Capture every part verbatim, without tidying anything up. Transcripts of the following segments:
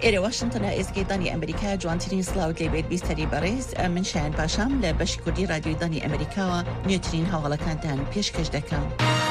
ئێرە واشنتنە ئێزگەی ئەمریکا جوانترین سلااوت لێبێت بیستەری بەڕێز من شایان پاشام لە بەشی کوردی رادیۆی دانی ئەمریکاوە نوێترین هەواڵەکانتان پێشکەش دەکەم.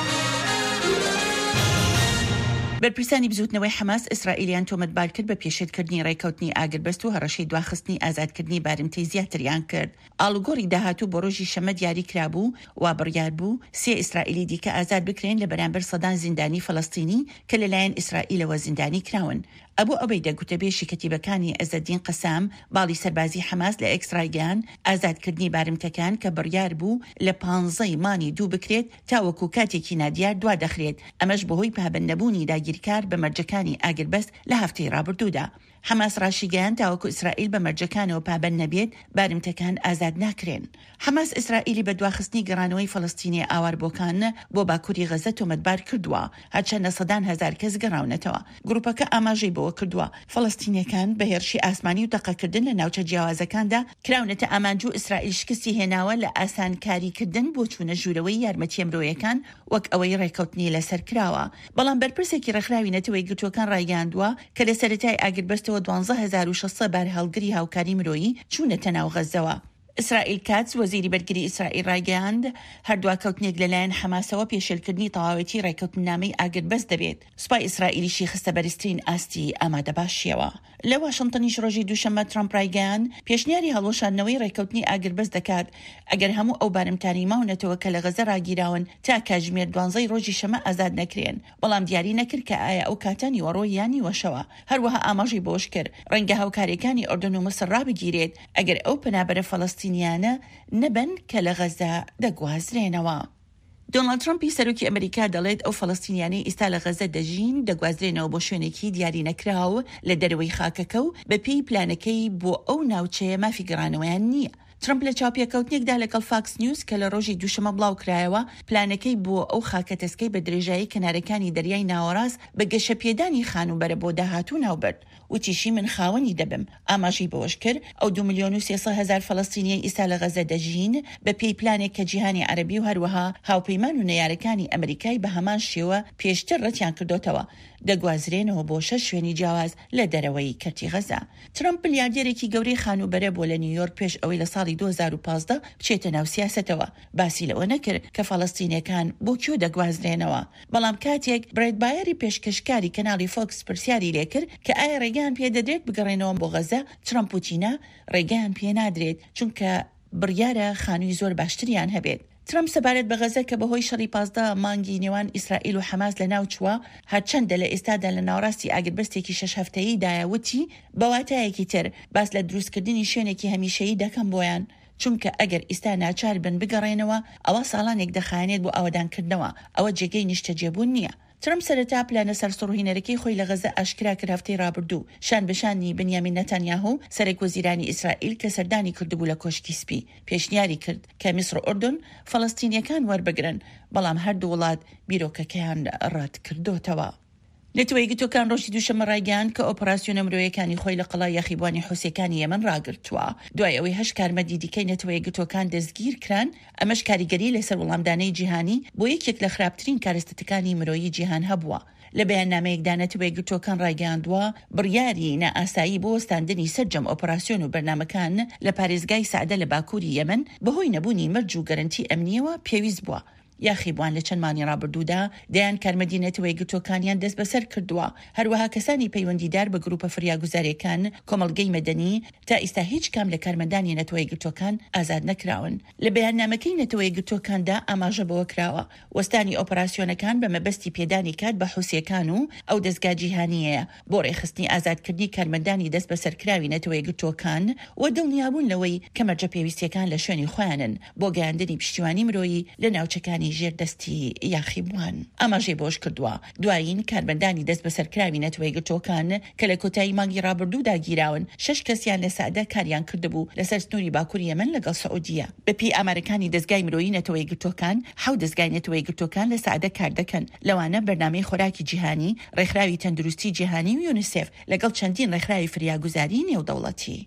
بەرپرسانی بزوتنەوەی حەماس ئیسرائیلیان تۆمەتبار کرد بە پێشێتکردنی ڕێکەوتنی ئاگربەست و هەڕەشەی دواخستنی ئازادکردنی بارمتەی زیاتریان کرد. ئاڵوگۆڕی داهاتوو بۆ ڕۆژی شەمە دیاری کرابوو و بڕیار بوو سێ ئیسرائیلی دیکە ئازاد بکرێن لە بەرامبەر سەدان زیندانی فەڵەستینی کە لەلایەن ئیسرائیلەوە زیندانی کراون. ئەبوو ئەوەی دەگوتەبێشی کەتیبەکانی ئەزەدین قەسام باڵی سەربازی حەماس لە ئێکسرایگەیان ئازادکردنی بارمتەکان کە بڕیار بوو لە پانزەی مانی دوو بکرێت تاوەکو کاتێکی نادیار دوا دەخرێت. ئەمەش بەهۆی پابەندەبوونی داگیرکار بە مەرجەکانی ئاگربەست لە هەفتەی ڕابردوودا. حەماس ڕاشیگەیان تاوەکو ئیسرائیل بە مەرجەکانەوە پابەند نەبێت بارمتەکان ئازاد ناکرێن. حەماس ئیسرائیلی بە دواخستنی گەڕانەوەی فەڵەستینی ئاواربۆکان بۆ باکووری غەزە تۆمەتبار کردووە، هەرچەندە سەدان هەزار کەس گەڕاونەتەوە. گروپەکە ئاماژەی بەوە کردووە فەڵەستینیەکان بە هێرشی ئاسمانی و تەقەکردن لە ناوچە جیاوازەکاندا کراونەتە ئامانج و ئیسرائیل شکستی هێناوە لە ئاسانکاریکردن بۆ چوونە ژوورەوەی یارمەتیە مرۆیەکان وەک ئەوەی ڕێکەوتنی لەسەر کراوە. بەڵام بەرپرسێکی ڕێکخراوی نەتەوەی گرتوەکان ڕایگەاندووە کە لە سەرەتای ئاگربەستەوە دوانزە هەزار و شەشسەد بار هەڵگری هاوکاری مرۆیی چوونەتە ناو غەزەوە. ئیسرائیل کاتس وەزیری بەرگری ئیسرائیل ڕایگەیاند هەردووا کەوتنێک لەلایەن حەماسەوە پێشێلکردنی تەواوەتی ڕێکەوتنامەی ئاگربەست دەبێت. سوپای ئیسرائیلیشی خستە بەرزترین ئاستی ئامادەباشیەوە. لە واشنتنیش ڕۆژی دووشەممە ترامپ ڕایگەیان پێشنیاری هەڵۆشاندنەوەی ڕێکەوتنی ئاگربەست دەکات ئەگەر هەموو ئەو بارمتانی ماونەتەوە کە لە غەزە ڕاگیراون تا کاتژمێر دوانزەی ڕۆژی شەمە ئازاد نەکرێن. بەڵام دیاری نەکرد کە ئایا ئەو کاتە نیوەڕۆی یانی وەشەوە. هەروەها ئاماژی بۆش کرد ڕەنگە هاوکاریەکانی ئوردن و مسر ڕابگیرێت ئەگەر ئەو پەنابەرە فەڵەستینیانە نەبن کە لە غەزە دەگوازرێنەوە. دۆناڵد ترامپی سەرۆکی ئەمریکا دەڵێت ئەو فەڵەستینیانەی ئێستا لە غەزە دەژین دەگوازرێنەوە بۆ شوێنێکی دیاری نەکراوە لە دەرەوەی خاکەکە و بەپێی پلانەکەی بۆ ئەو ناوچەیە مافی گەڕانەوەیان نییە. ترامپ لە چاوپێکەوتنێکدا لەگەڵ فاکس نیوز کە لە ڕۆژی دووشەمە بڵاو کرایەوە پلانەکەی بۆ ئەو خاکەتەسکەی بە درێژایی کەنارەکانی دەریای ناوەڕاست بە گەشەپێدانی خانوبەرە بۆ داهاتوو ناوبرد. وتیشی من خاوەنی دەبم. ئاماژی بەوەش کرد ئەو دو ملیۆن و سێسەد هەزار فەڵەستینیە ئێستا لە غەزە دەژین بە پێی پلانێک کە جیهانی عەرەبی و هەروەها هاوپەیمان و نەیارەکانی ئەمریکای بە هەمان شێوە پێشتر ڕەتیان کردوتەوە دەگوازرێنەوە بۆ شەش شوێنی جیاواز لە دەرەوەی کەرتی غەزە. ترامپ ملیاردێرێکی گەورەی خانوبەرە بۆ لە نیویۆرک پێش ئەوەی لە ساڵی دوو هەزار و پانزدە بچێتە ناو سیاسەتەوە. باسی لەوە نەکرد کە فەڵەستینیەکان بۆ کوێ دەگوازرێنەوە. بەڵام کاتێک برێت بایەری پێشکەشکاری کەناڵی فۆکس پرسیاری لێکرد کە ئایا ڕێگەیان پێدەدرێت بگەڕێنەوە بۆ غەزە، ترامپ وتینە ڕێگەیان پێ نادرێت چونکە بڕیارە خانووی زۆر باشتریان هەبێت. ترامپ سەبارەت بە غەزە کە بەهۆی شەڕی پازدە مانگی نێوان ئیسرائیل و حەماس لە ناو چووە هەرچەندە لە ئێستادا لە ناوڕاستی ئاگربەستێکی شەش هەفتەیی دایەوتی بەواتایەکی تر باس لە دروستکردنی شوێنێکی هەمیشەیی دەکەم بۆیان، چونکە ئەگەر ئێستا ناچار بن بگەڕێنەوە ئەوە ساڵانێک دەخایێنێت بۆ ئەوەدانکردنەوە. ئەوە جێگەی نیشتەجێبوون نییە. ترامپ سەرەتا پلانە سەرسڕهێنەرەکەی خۆی لە غەزە ئاشکرا کرد هەفتەی ڕابردوو شان بەشانی بنیامین نەتانیاهو سەرۆک وەزیرانی ئیسرائیل کە سەردانی کردبوو لە کۆشکی سپی پێشنیاری کرد کە میسر و ئوردن فەڵەستینیەکان وەربگرن، بەڵام هەردوو وڵات بیرۆکەکەیان ڕەت کردوتەوە. نەتەوەی گرتوەکان ڕۆژی دووشەممە ڕایگەیاند کە ئۆپەراسیۆنە مرۆیەکانی خۆی لە قەڵای یاخیبوانی حوسێکانی یەمەن ڕاگرتووە دوای ئەوەی هەشت کارمەندی دیکەی نەتەوەی گرتوەکان دەستگیر کران. ئەمەش کاریگەری لەسەر وەڵامدانەی جیهانی بۆ یەکێک لە خراپترین کارەستەتەکانی مرۆیی جیهان هەبووە. لە بەیاننامەیەکدا نەتەوەی گرتوەکان ڕایگەاندووە بڕیاری نائاسایی بۆ وەستاندنی سەرجەم ئۆپەراسیۆن و بەرنامەکان لە پارێزگای سەعدە لە باکووری یەمەن بەهۆی نەبوونی مەرج و گەرنتی ئەمنیەوە پێویست بووە. یاخیبوان لە چەند مانی ڕابردوودا دەیان کارمەندی نەتەوەی گرتوەکانیان دەست بەسەر کردووە. هەروەها کەسانی پەیوەندیدار بە گروپە فریاگوزاریەکان کۆمەڵگەی مەدەنی تا ئێستا هیچ کام لە کارمەندانی نەتەوەی گرتوەکان ئازاد نەکراون. لە بەیاننامەکەی نەتەوەی گرتوەکاندا ئاماژە بەوە کراوە وەستانی ئۆپەراسیۆنەکان بە مەبەستی پێدانی کات بە حوسیەکان و ئەو دەستگا جیهانیەیە بۆ ڕێخستنی ئازادکردنی کارمەندانی دەست بەسەرکراوی نەتەوەی گرتوەکان و دڵنیابوون لەوەی کە مەرجە پێویستیەکان لە شوێنی خۆیانن بۆ گەیاندنی پشتیوانی مرۆیی لە ناوچەکانی ژێردەستی یاخیبوان. ئاماژەی بۆش کردووە دوایین کارمەندانی دەست بەسەرکراوی نەتەوەی گرتوەکان کە لە کۆتایی مانگی ڕابردوودا گیراون شەش کەسیان لە سەعدە کاریان کردبوو لەسەر سنووری باکووری یەمەن لەگەڵ سەعودیە. بەپێی ئامارەکانی دەستگای مرۆیی نەتەوەی گرتوەکان حەوت دەستگای نەتەوەی گرتوەکان لە سەعدە کار دەکەن. لەوانە بەرنامەی خۆراکی جیهانی، ڕێکخراوی تەندروستی جیهانی و یونیسف لەگەڵ چەندین ڕێکخراوی فریاگوزاری نێودەوڵەتی.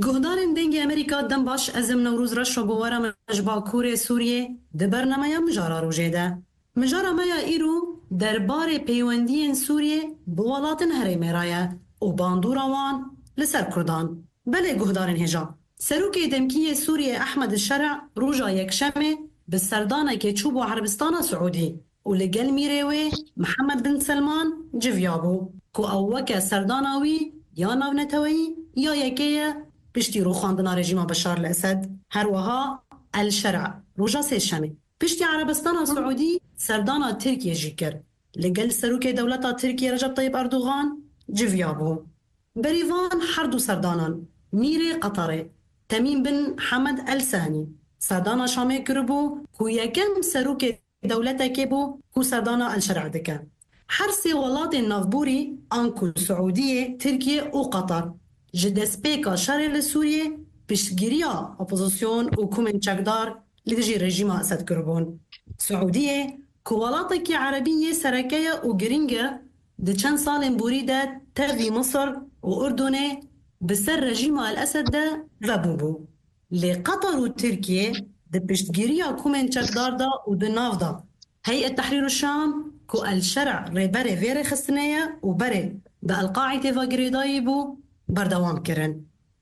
گهدارن دنگ امریکا دم باش ازم نوروز رش و بوارا مجبا کوری سوریه ده برنامه مجارا روژه ده. مجارا مایا ایرو دربار پیوندی سوریه بوالاتن هری مرایه و باندورا وان لسر کردان. بله گهدارن هجا. سروک دمکی سوریه احمد الشرع روژا یک شمه به سردانه که چوب و عربستان سعودی و لگل میروه محمد بن سلمان جویابو که اوکه سرداناوی یا نونتوی یا یکیه پشتی رو خواندنا رژیم بشار الاسد هر وها الشرع روژا سه شمه پشتی عربستان سعودی سردانا ترکیه جی کر لگل سروک دولتا ترکیه رجب طیب اردوغان جویابو بریوان هر دو سردانان میره قطره تمیم بن حمد الثاني سردانا شامي كربو كو يكم سروك دولتا كيبو كو سردانا الشرع دكا حرسي ولاد النافبوري انكو سعودية تركيا وقطر جدس بيكا شرع لسوريا بشجريا اوبوزيسيون وكومن تشاكدار لدجي رجيم اسد كربون سعودية كو ولاتك عربية سركية وجرينجا دي چند سال بوريدة تغي مصر وأردنة بسر رژیم الاسد ده و بوبو لی قطر و ترکیه ده پشتگیری کومن چکدار ده و ده ناف ده هيئة تحرير الشام كو الشرع ريبري فيري خستنية وبري ده القاعدة فاقريداي بو بردوام كرن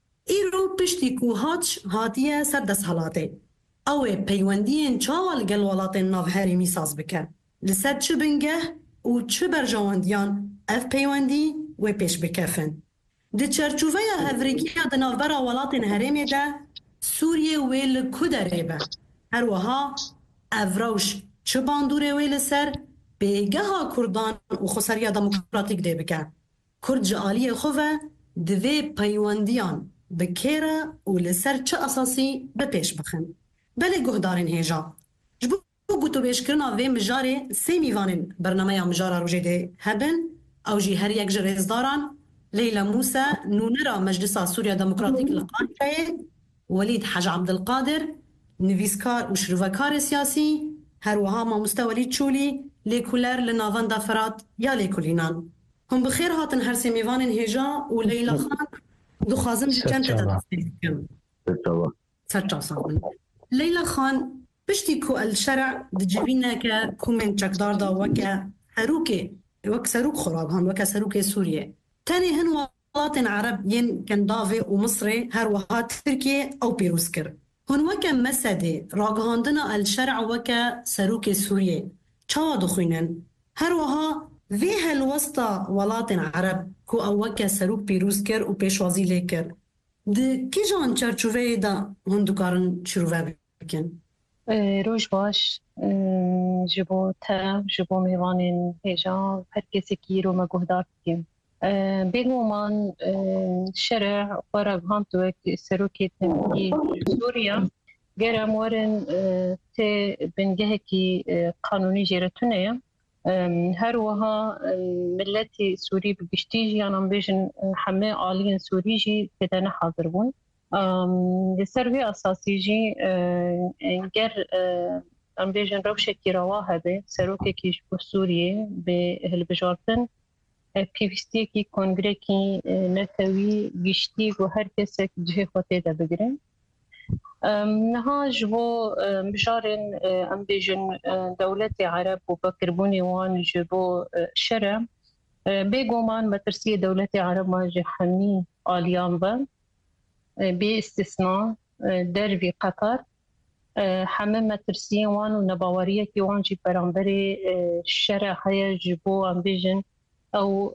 إيرو پشتی كو هاتش هاتية سردس حالاتي اوه پیوندین چاوال گل ولاتین ناف هری میساز بکن لسر چه بنگه و چه برجواندیان اف پیوندی و پیش بکفن د چرچوبه هفریکیا د نوبره ولاتن هرمه ده سوریه ویل کودره هر وها افروش چه باندوره ویل سر بگه ها کردان و خسریا دموکراتیک ده بکن کرد جعالی خواه دوی پیوندیان بکیره و لسر چه اساسی بپیش بخن بله گهدارین هیجا جبو گوتو بیش کرنا وی مجاره سی میوانین برنامه مجاره روژه ده هبن او جی هر یک جرزداران ليلى موسى نونرا مجلس سوريا ديمقراطيك القاهرة وليد حاج عبد القادر نفيسكار وشروفكار سياسي هروها ما مستوى وليد شولي ليكولر لنافان دافرات يا ليكولينان هم بخير هاتن هرسي ميوان هجا وليلى خان دو خازم جكان تدستيكم سرچا صاحبن ليلى خان بشتيكو الشرع دجبينا كومن چكدار دا وكا هروكي وك سروك خراب هان وكا سروك سوريا تاني هن ولاطن عرب ين كان دافي ومصري هروها تركيا أو بيروسكر هن وكا مسدي راقهاندنا الشرع وكا سروك سوريا چاوا دخوينن هروها في هالوسطى ولاطن عرب كو أو وكا سروك بيروسكر وبيشوازي ليكر دي كي جان چرچوه دا هندو كارن شروع بكن روش باش جبو تا جبو ميوانين هجا هر كسي كيرو ما قهدار بكين بيغومان شرع ورق هانتوك سروكي تنكي سوريا غير مورن تي بنجهكي قانوني جيرتونيا هروها ملتي سوري بجشتيجي أنا بيجن حماء عاليا سوريجي كدانا حاضرون لسروي أساسي جي غير أم بيجن روشة كي رواها بي سروكي كي جبو سوريا بهالبجارتن پیوستی کی کنگره کی نتوی گشتی و هر کسی که جه خواهده ده بگرن نها جبو بجارن ام بیجن دولت عرب و بکربونی وان جبو شرع بگومان مترسی دولت عرب ما جحمی آلیان با بی استثناء دروی قطر همه مترسی وان و نباوریه کی وان جی برانبری شرع های جبو ام بیجن أو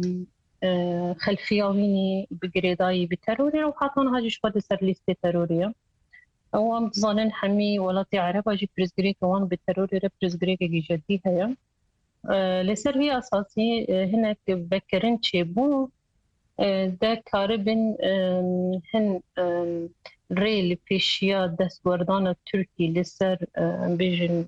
خلفية ويني بقريضاي بتروري أو حاطون هاجي شقد سر ليستي ترورية أو أم تظنن حمي ولاتي عرب هاجي برزقريك وان بالتروري رب برزقريك جي جدي هيا لسر هي أساسي هناك بكرن تشيبو دا كاربن هن ريل بيشيا دست وردان التركي لسر بيجن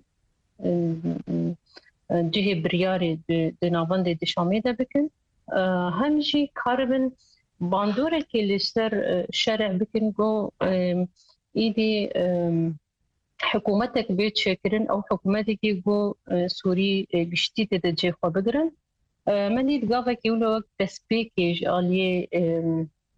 جهه بریاری د ناوند د شامی ده بکن همجی کاربن باندوره که لسر شرع بکن گو ایدی حکومتك بيت شاكرين او حكومتك جو سوري بشتي تدجي خو بگرن مني دغاوك يولو تسبيكيج عليه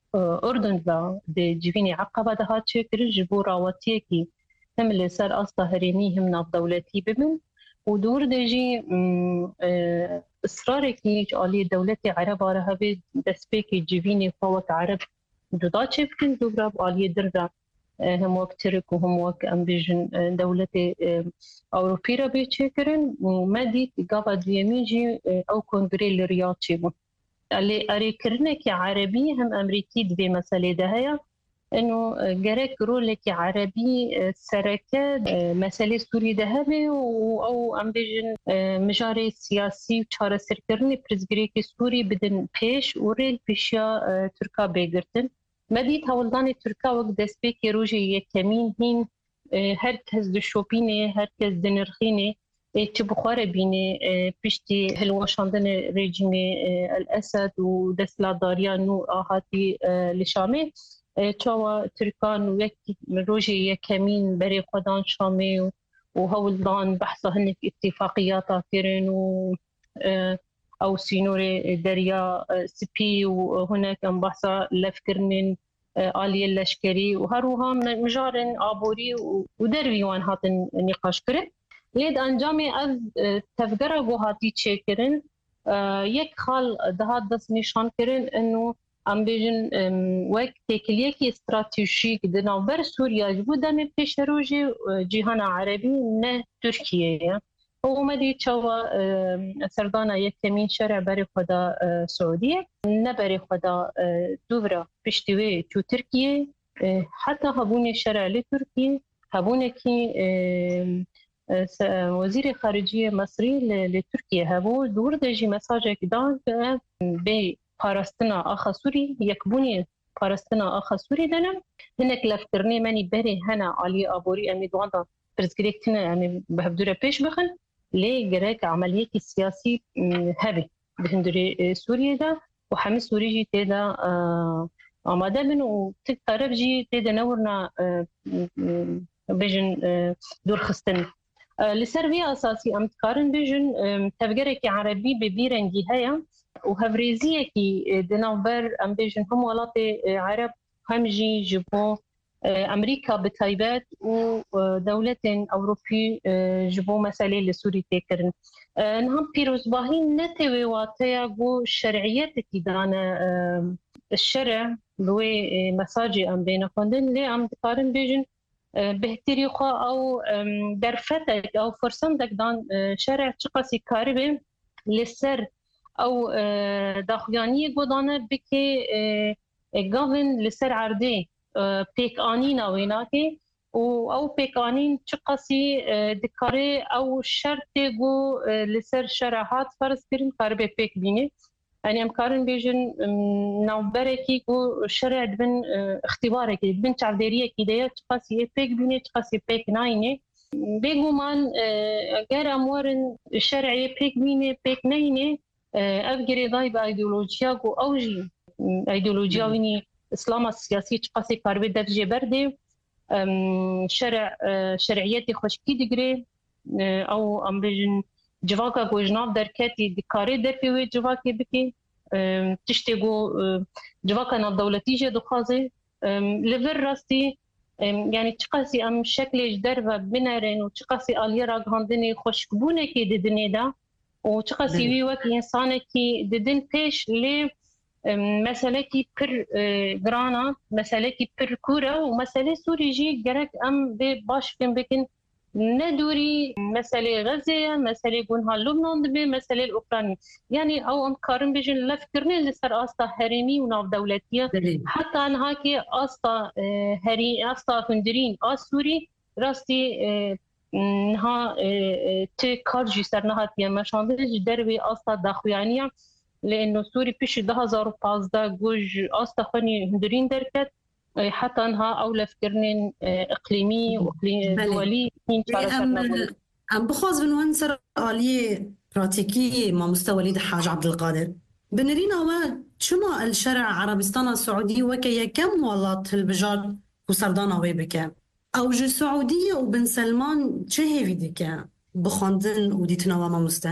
أردن لا دي جيفيني عقبة دهات شكر جبو راواتيكي هم اللي صار أصلا هريني هم ناف دولتي بمن ودور دجي إصرارك نيج علي دولتي عرب عربي دسبيكي جيفيني فوق عرب جدا شفكن دوبراب علي دردا هم وقت ترك وهم وقت أمبيجن دولتي أوروبي ربي شكرن ومدي قابا دياميجي أو كونغري الرياض شبو اللي أري كرنك عربي هم أمريكي دبي مسألة دهيا إنه جرك رولك عربي سركة مسألة سوري دهبي أو أم بيجن مجاري سياسي وشارة سركرني برزجريك سوري بدن بيش وريل بيشيا تركا بيجرتن مديت هولداني تركا وقت دسبيك روجي يكمين هين هركز دشوبيني هركز دنرخيني تبخار بيني بيشتي هالواشاندن ريجيم الأسد ودسلا داريا نو آهاتي لشامي تشوا تركان ويكي روجي يكمين بري قدان شامي وهولدان بحثا هنك اتفاقيات كيرن و أو سينوري دريا سبي وهناك أم بحثا لفكرنين آلية اللشكري وهروها مجارن عبوري ودروي وان هاتن نقاش كرن لید انجامی از تفکر گوهاتی چه کردن یک خال دهات دست نشان کردن انه ام بیشن وقت تکلیه کی استراتژیک دنبر سوریا جبودن پیش روزی جهان عربی نه ترکیه و مدی چوا سردانا یک کمین شرع بری خدا سعودیه نه بری خدا دوباره پشتوی تو ترکیه حتی هبون شرع لترکیه هبونه کی وزير خارجية مصري لتركيا هبو دور دجي مساجك دان بي بارستنا آخا سوري يكبوني بارستنا آخا سوري دنم هناك لفترني ماني بري هنا علي أبوري أمي دواندا برزقريكتنا يعني بهبدورة بيش بخن لي جراك عملية السياسي هبي بهندوري سوريا دا وحمي سوري جي تيدا آماده من وتقرب جي تيدا نورنا بيجن دور خستن لسربيا أساسي أم تقارن بيجن تفجرك عربي ببيرنجي هيا وهفريزية كي دنابر أم بيجن هم ولاتي عرب همجي جبون أمريكا بتايبات ودولة أوروبي جبون مسألة لسوري تكرن نهم بيروز باهين نتوي واتيا جو الشرعيات كي دانا الشرع بوي مساجي أم بينا خندن لي أم تقارن بيجن بهتريقة أو درفتك أو فرصندك دان شرع تقاسي كاربي للسر أو داخلانية قدانا بكي قاون لسر عردي بيك آنين ويناكي أو بيك آنين تقاسي دكاري أو شرطي قو لسر شرعات فرص كرن كاربي بيك بيني يعني امكارن بيجن نوبركي كو شرع دبن اختبارك دبن تعبيريه كده تقاسي بيك بيني تقاسي بيك ناينه بيجو مان غير امورن شرعي بيك بيني بيك ناينه افجري ضايب ايديولوجيا كو اوجي ايديولوجيا ويني اسلام السياسي تقاسي كاربي درجه بردي شرع شرعيتي خشكي دغري او ام بيجن جواكا کو جناب درکتی دکاری در پیوی جواکی بکی تشتی گو جواكا ناب دولتی جه دخوازه لور راستی يعني تقاسي ام شكل جدر بنارن وتقاسي آلية راغاندني خوشكبونه كي ددني دا وتقاسي وي وك انسان كي ددن بيش لي مسألة كي بر غرانا مسألة كي بر كورا ومسألة سوري جي جرك ام باش فين بكن ندوري مسألة غزة مسألة قنها لبنان دبي مسألة الأوكرانية يعني أو أم كارن بيجن لفكرني اللي صار أستا هرمي وناف دولتية حتى أنها كي أستا هري أستا فندرين أسوري راستي نها تكارجي صار نها تيا مشاندج دربي أستا داخويانية لأنه سوري بيش ده هزار وبازدا جوج أستا خني هندرين دركت حتى انها اولى فكرنين اقليمي واقليمي دولي ام بخواز من ونسر آلية براتيكية مع مستوى وليد حاج عبد القادر بنرينا ما شما الشرع عربستان السعودي وكي كم والله البجار وسردان اوي بك او جو سعودية وبن سلمان چه هيفي ديك بخواندن وديتنا وما مسته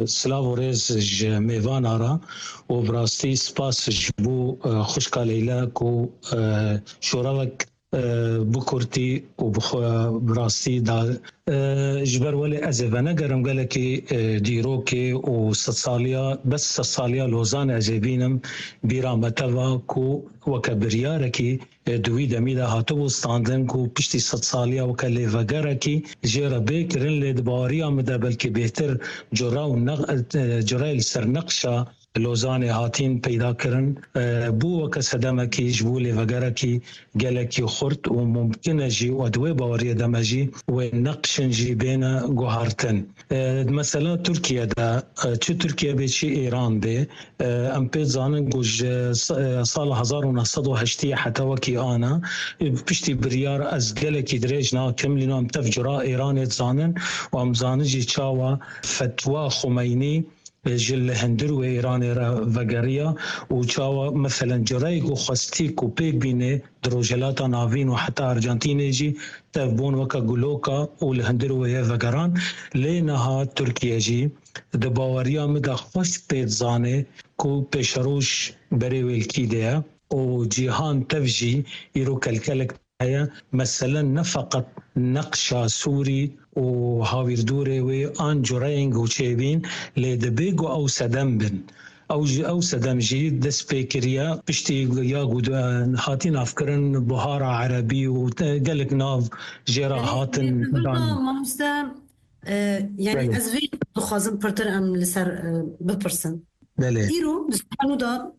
سلاوريز ج میوانارا و براستی سپاس جبو خوشکا لیلاک و شوراوک بکرتی و براستی دا جبر ولی از ونگرم گله که دیرو که و ست سالیا بس ست سالیا لوزان عجبینم بیرامتوا کو وکبریاره که دوی دمیده هاتو استاندن کو پشتی ست سالیا وکلی وگره که جیره بیکرن لدباری آمده بلکه بهتر جراو جرایل سرنقشا لوزان هاتین پیدا کرن بو وک صدمه کی جبول وگره کی گلکی خرد و ممکنه جی و دوی باوری دمجی و نقشن جی بین گوهرتن مثلا ترکیه دا چه ترکیه به چه ایران به ام پی زانن گوش سال هزار و نهصد و هشت حتی وکی آنا پشتی بریار از گلکی دریج نا کملینو ام تفجرا ایران زانن و ام زانن جی چاوا فتوا خمینی جل هندر و ایران را وگریا و چاوا مثلا جرایق و خستیک و پیک بینه دروجلات ناوین و حتی ارجنتین جی تبون وکا گلوکا و لهندر و وگران لینها ترکیه جی دباوریا مدا خوش پید زانه کو پیشروش بری ویلکی دیا و جیهان تفجی ایرو کلکلک مثلا نفقط نقشا سوري وهاويردوري وان جورينغ وشيبين لدبيغو او سدمبن او او سدمجي دسبيكريا بشتي يا غود هاتين افكرن بهارة عربي وقالك ناف جيرا هاتن مامستا يعني ازوي خازم برتر ام لسر ببرسن ايرو بسبحانه دا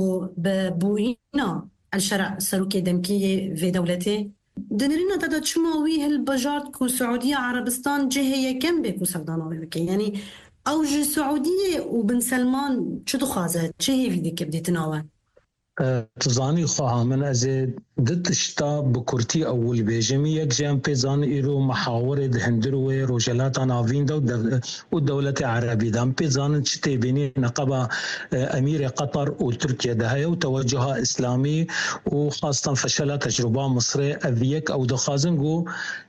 وببوينا الشرع سروكي دمكية في دولتي دنرينا تدا تشماوي هالبجارد كو سعودية عربستان جهية كم بيكو سردانوي بكي يعني أو جي سعودية وبن سلمان شو دخازت جهي في ديك بدي تناوى تزاني خواها من أزيد ضد شتا بكرتي أول بيجمي يك جام بيزان إيرو محاورة هندروي روجلات نافين دو والدولة العربية دام بيزان شتي بيني نقبة أمير قطر وتركيا دهاية وتوجهها إسلامي وخاصة فشلت تجربة مصرية أبيك أو دخازنجو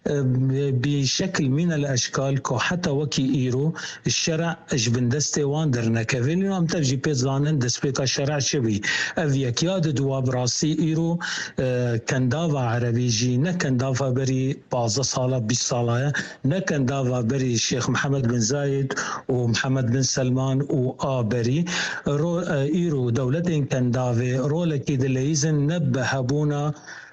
بشكل من الأشكال كو حتى وكي إيرو الشرع جبندستي واندرنا كفيلين أم تفجي بيزان دسبيكا الشرع شبي أبيك ياد دوا براسي إيرو كندافا عربي جي نكندافا بري بعض صالة بالصلاة نكندافا بري الشيخ محمد بن زايد ومحمد بن سلمان وآبري رو إيرو دولتين كندافي رولا كيد ليزن نبه بونا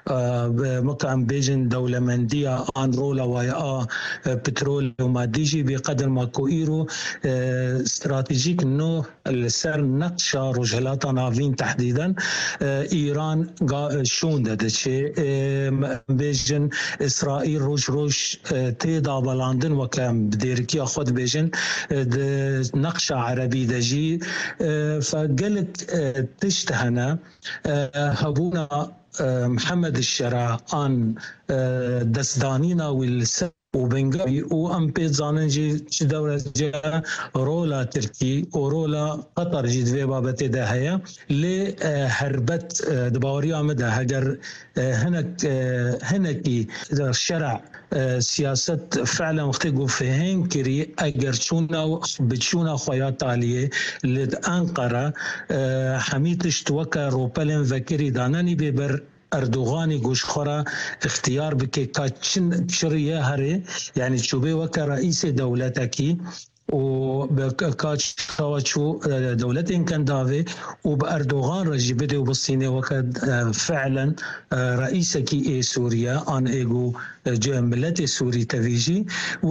مكان بيجن دولة مندية عن رولا ويا بترول وماديجي بقدر ما كويرو استراتيجيك انه السر نقشة رجلات نافين تحديدا ايران شون ده شيء بيجن اسرائيل روش روش تيدا بلاندن وكان بديركي اخذ بيجن نقشة عربي دجي فقلت تشتهنا هبونا محمد الشرع عن دسدانينا والس وبنغاوي وام بيزانن جي دولة جا رولا تركي ورولا قطر جي دوي بابتي ده هيا لهربت دباوريا مدى هجر هنك هنكي الشرع سياسة فعلا مختلقوا فيهن كري اگر شونا بتشونا خويات عليه لد انقرة حميتش توكا روبلن فكري داناني ببر اردوغاني گوش خورا اختيار بكي كاتشن شريه هري يعني تشوبي وكا رئيس دولتكي وبكاتش كاوتشو دولتين كان دافي وبأردوغان رجي بدي وبالصيني وكاد فعلا رئيسكي اي سوريا ان ايجو ملتي سوري تفيجي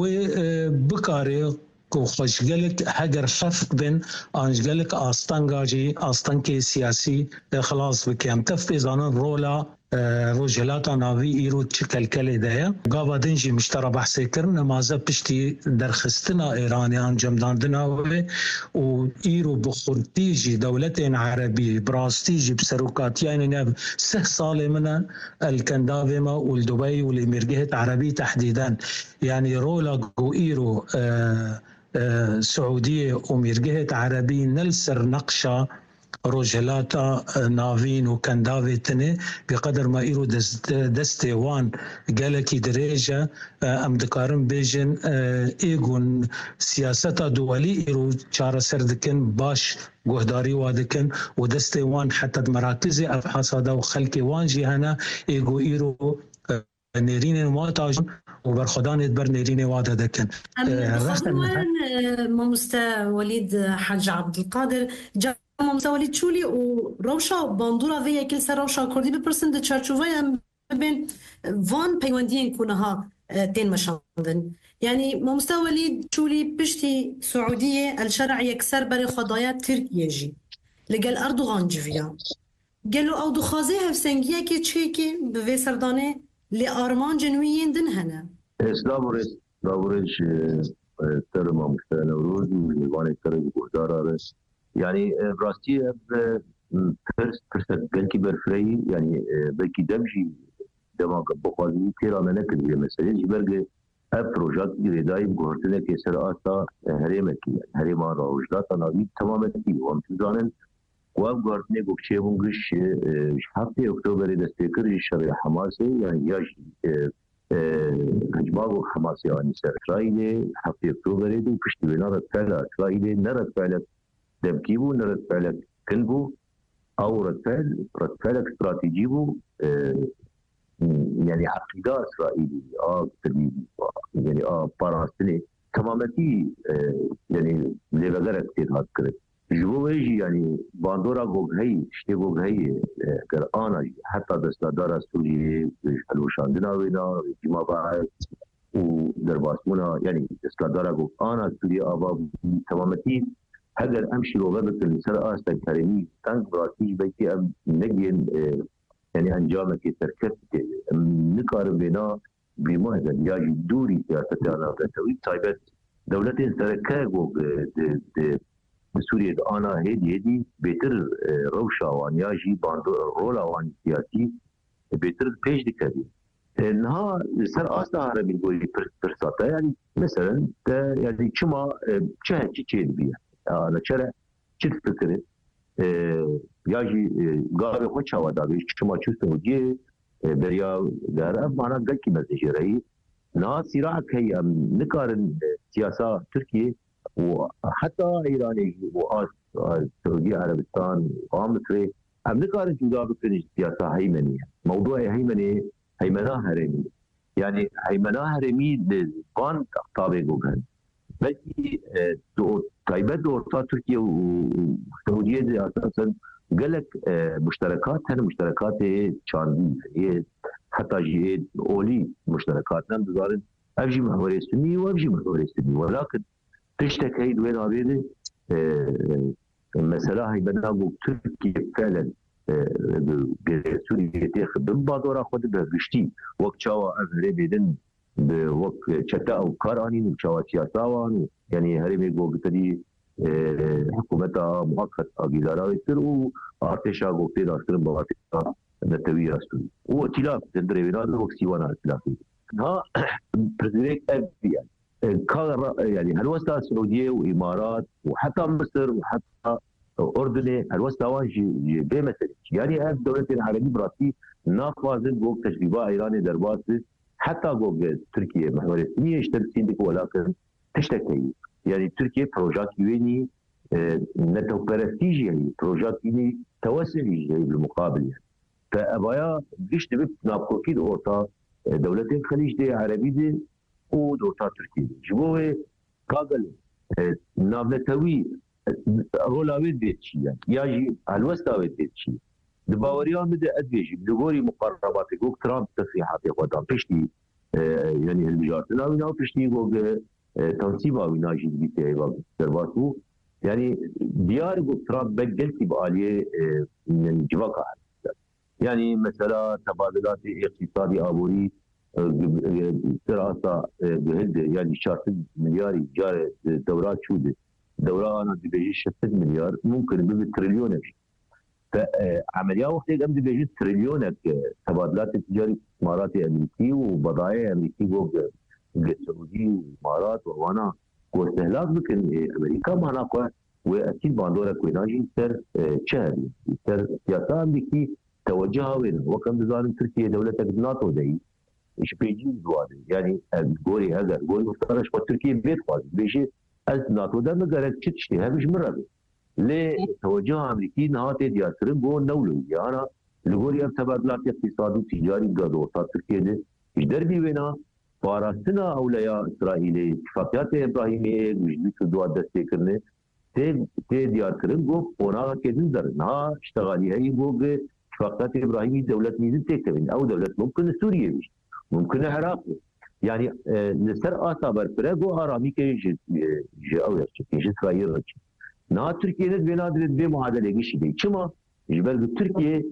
وبكاري کو خوشگلک هگر خفق بن آنجگلک آستانگاجی آستانکی سیاسی خلاص بکیم تف بزانن رولا روجلاتا ناوی ایرو چکل کلی ده گاوا دنجی مشترا بحثی کرن نمازه پشتی درخستنا ایرانیان جمداندنا و ایرو بخورتیجی دولتین عربی براستیجی بسروکاتیان نب سه سال من الكندافي ما والدبي والإميرجيت عربي تحديدا يعني رولا جو إيرو آه آه سعودية وميرجيت عربي نلسر نقشة روجلاتا نافين وكنداويتني بقدر ما إيرو دست دستيوان قالكي دريجة أم دكارن بيجن إيجون سياسة دولي إيرو شارة سردكن باش جهداري وادكن ودستيوان حتى مراكز أبحاث هذا وخلقي وان جهنا إيجو إيرو نيرين مواتاجن وبرخدان يدبر نيرين وادا دكن. خدوان ممستا وليد حاج عبد القادر جا ممستا وليد شولي وروشا باندورا فيا كل سر روشا كردي ببرسن د تشارچوفايا بين فان بيواندين كونها تين مشاندن يعني ممستا وليد شولي بشتي سعودية الشرع يكسر بري خضايا تركيا جي لقال أردوغان جفيا قالوا أو دخازي هفسنجيا كي تشيكي بفي سرداني لأرمان جنويين دن هنا اسلاموريس داورش ترما مشتري نوروز ويواني ترى بقدار رس يعني براستي فرس فرس بلكي برفري يعني بلكي دمجي دماغ بخوازي كيرا منك دي مسألة جبرجة بروجات جديدة بقولتنا كسر آسا هريمكي هريما راوجات نادي تماما تي وامتزانن وابقارتني قبشي بونغش حفتي أكتوبر دستيكر شرع حماسي يعني ياش هجماغو حماسي يعني سر إسرائيل حفتي أكتوبر دي بشتي بنارد فعل إسرائيل نرد فعلك دمكيبو نرد فعلك كنبو أو رد فعل رد فعلك استراتيجيبو يعني عقيدة إسرائيلي آه يعني آه باراستني تمامتي يعني اللي بقرأ كتير هاد كرت جوهي يعني باندورا جوهي شتى جوهي كرآنا حتى دستادار سوري حلوشان دناوينا جما بعد ودرباسمونا يعني دستادار جو آنا سوري آبا تمامتي هذا أمشي وغبت النساء أصلا كريمي تانك براتيج بيتي أم نجين يعني أنجامك تركت نقارن بنا بمهدى ياجي دوري سياسة أنا بتوي طيبت دولتين سركاغو بسوريا أنا هدي هدي بيتر روشا وان ياجي باندو رولا وان سياسي بيتر بيش دكادي إنها سر أصلا عربي نقول فرصة يعني مثلا يعني كما شهر شيء بيها أنا شرع شفت فكرة ياجي قاري خوش هوا دابيش كما شفت وجيه بريا دارا معنا قال كي مزجري نا صراع كي نقارن سياسة تركيا وحتى إيراني وسعودية عربستان ومصر هم نقارن جدا بكن سياسة هيمنية موضوع هيمنة هيمنة هرمي يعني هيمنة هرمي لبان طابق وجهن بلكي طيبة دورتا تركيا وسعودية أساسا قالك مشتركات هنا مشتركات شاندي هي حتى جهاد أولي مشتركاتنا بزارن أبجي محوري السني وأبجي محوري السني ولكن تشتكي دوين عبيدي المسألة هي بنابو تركيا فعلا سوريا تاخد بعضورا خود بهجشتي وقت شاوى أفري بيدن بوقت شتاء أو كارانين وشاوى سياساوان يعني هرمي قوة حكومتها مؤقت أجيزارا يصير وارتشا قوتي داستر بواتها نتوي رسول واتلاف تندري بنا وكسيوانا اتلافي ها برزيليك أبي يعني كار يعني هالوسطى السعودية وإمارات وحتى مصر وحتى أردن هالوسطى واجي بمثل يعني هذه الدولة العربية براسي نافذين جوك تجربة إيراني دربات حتى جوك تركيا محور السنية اشتركين ديك ولكن تشتكي يعني تركيا بروجات يويني نتو برستيجي يعني بروجات يويني توسعي بالمقابل يعني فأبايا بيش تبت نابكوكي دورتا دولتين الخليج دي عربي دي ودورتا تركيا دي جبوه كاغل نابنتوي رولاويت بيتشي يعني ياجي الوستاويت بيتشي دباوريان بدا أدبيجي بلغوري مقرباتي قوك ترامب تصريحاتي قدام بيشتي يعني المجارتنا وينا بيشتي قوك تنصيبها وناجي بيتي ايضا سرباتو يعني ديار قوك ترامب بقلتي بآلية من جواكا يعني مثلا تبادلات اقتصادي آبوري دراسة بهند يعني شارتد ملياري جار دورات شودة دورة أنا دبيجي شتد مليار ممكن بتريليون فعملية وقت قام دبيجي تريليونك تبادلات تجاري إمارات أمريكي وبضائع أمريكي جوج السعودي والإمارات وأنا واستهلاك بكن أمريكا معنا واكيد باندورا كويناجي سر شهري سر سياسه امريكي توجهها وين وكم بزارن تركيا دوله ناتو دي ايش بيجي زوادي يعني غوري هذا غوري مفترش تركيا بيت خالص بيجي از ناتو ده مقرر تشتي مش مره ليه توجه امريكي نهات دياسرن بو نولو يعني لغوري تبادلات اقتصادي وتجاري قادو تركيا ده ايش دربي وينا فارسنا اولياء اسرائيلي اتفاقيات ابراهيميه وجدت دواد دستكرنه تي تي دياسرن بو اونا كدن درنا اشتغالي هي بو اتفاقيات ابراهيمي دوله ميزن تكتبين او دوله ممكن سوريا ممكن العراق يعني نسر اثابر برغو ارامي كي جي او جي اسرائيل نا تركيا بينادر بمعادله شيء كما جبل تركيا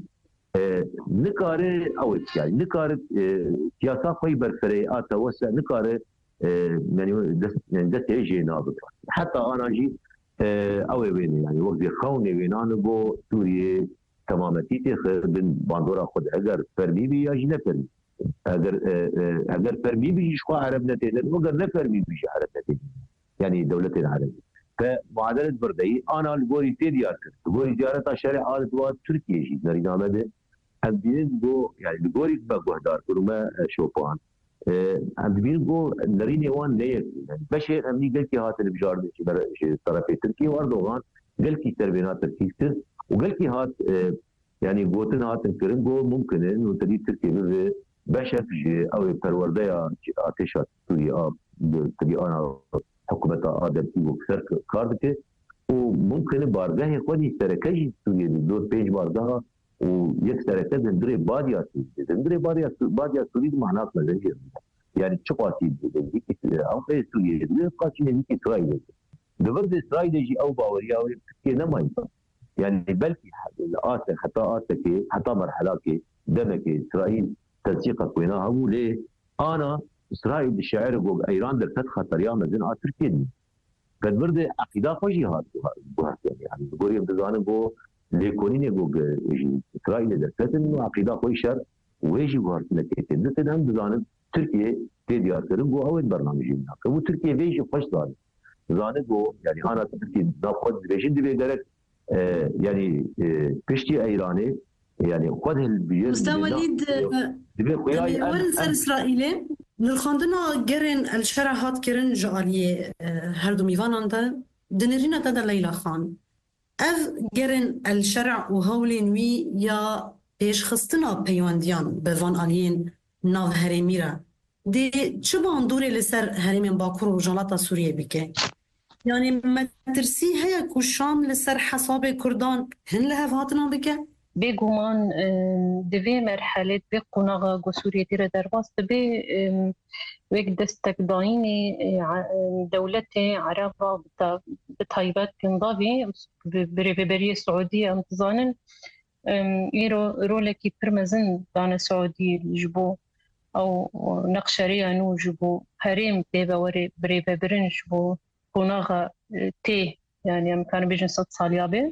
نكاره او يعني نكاره سياسه خوي برفري اتوسع نكاره يعني دست دست يجي نابط حتى انا جي او وين يعني وقت خوني وين انا بو سوريا تماما تيتي بن باندورا خد اگر فرمي بي يا جنا فرمي اگر اگر فرمي بي شو عرب نتيجه وقر نه فرمي بي عرب نتيجه يعني دوله العربيه فمعادله بردي انا الغوري تيديار الغوري زياره شارع ال دوات تركيا جي نرينامه ده عندين بو يعني الغوري بغدار كلما شوفان عندين بو نريني وان ليه بشير امني قال كي هات البجار شي طرف تركيا واردوغان قال كي تربينات تركيا وقال كي هات يعني قوتن هات الكرم بو ممكن انه تدي تركيا بشر او پرورده آتش سوریا تدي انا حکومت آدم کی وکسر کار دکه و ممکنه بارگاه خودی سرکشی سوریه دور پنج بارگاه و یک سرکه زندره بادیا سوریه زندره بادیا بادیا سوریه معناش نزدیه yani çok asil dedi ki ama Suriye'de bir kaç yıl ki İsrail'de devlet İsrail'de او باوريا Türkiye ne mayın yani belki آت حتى آت ki hatta مرحلة ki demek ki İsrail تنسيقك وينها هو ليه انا اسرائيل الشاعر جو ايران در فتح طريقه مزن على تركيا قد برد عقيده خوشي هاد يعني يعني بقول بزانه جو ليكونين جو اسرائيل در فتح عقيده خوش شر ويجي جو نتيجه ده هم بزانه تركيا تديار كرم جو اول برنامجنا كو تركيا بيجي خوش دار بزانه جو يعني انا تركيا ناخذ بيجي دي بيدرك يعني بيشتي ايراني يعني خذ البير استاذ وليد ورنسر اسرائيلي للخاندنا جرن الشرع هات كرن جاليه هردو ميفانان ده دنرينا تدا ليلى خان اف جرن الشرع وهولي نوي يا بيش خستنا بيوانديان بفان الين ناف هرميرا دي چبان دوري لسر هرمين باكور وجالاتا سوريا بك يعني ما ترسي هيا كو شام لسر حساب كردان هن لها فاتنا بك بگومان دوی مرحله به قناغ گسوریه تیر درواست به وک دستک داینی دولت عرب به طایبت کنضاوی بری بری سعودی امتزانن ایرو رولکی پرمزن دان سعودی جبو او نقشری انو جبو هریم تیبا وری بری برن جبو قناغ تی يعني امكان بيجن صد صاليابه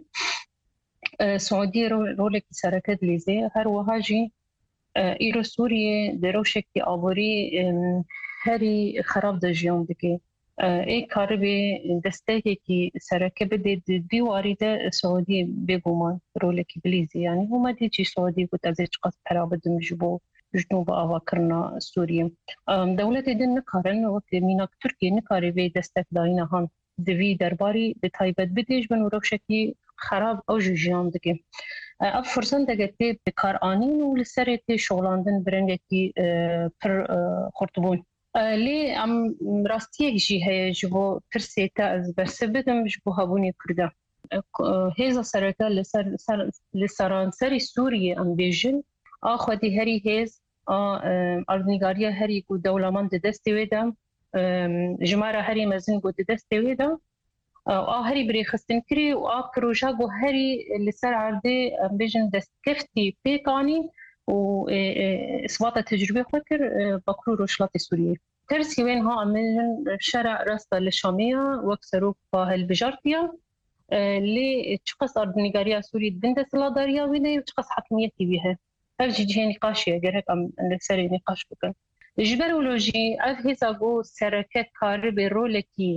سعودية رولك سركت ليزي هر وهاجي إيرو سوريا دروشك آبوري هري خراب دجيوم دكي اي كاربي دستاكي كي سركة بدي ديواري دا سعودية بيقومان رولك بليزي يعني هما ديجي سعودية قد أزيج قصد حرابة دمجبو جنوب آواكرنا سوريا دولة دين نكارن وقت ميناك تركيا نكاري بي دستاك داينا هان دوی درباری به تایبت بدیش بن و روشکی خراب او جیان دگی اب فرصن دگتی به کار آنین و لسرتی شغلاندن برنگی پر خورتبون لی ام راستیه هیچی هی جبو پرسیتا از برسبتم جبو هبونی کرده هیزا سرکا لسر لسران سری سوریه ام بیجن آخوادی هری هیز اردنگاریا هری کو دولمان دستی ویدم جمارة هري مزن قد دستي ويدا آه هري بري خستن كري وآه بروجا قو هري اللي سر عردي بيجن دست كفتي بيقاني و إثبات تجربة فكر بكرو روشلات سوريا ترسي وين ها عملن شارع راستا للشامية وكسروا فهالبجارتيا اللي تشخص أرض نيجاريا سوري دندس لا داريا ويني وتشخص حكميتي بها هرجي جي نقاشية غير هيك عم نسري نقاش بكن جبرولوجي اف هيزاغو سركت كار برولكي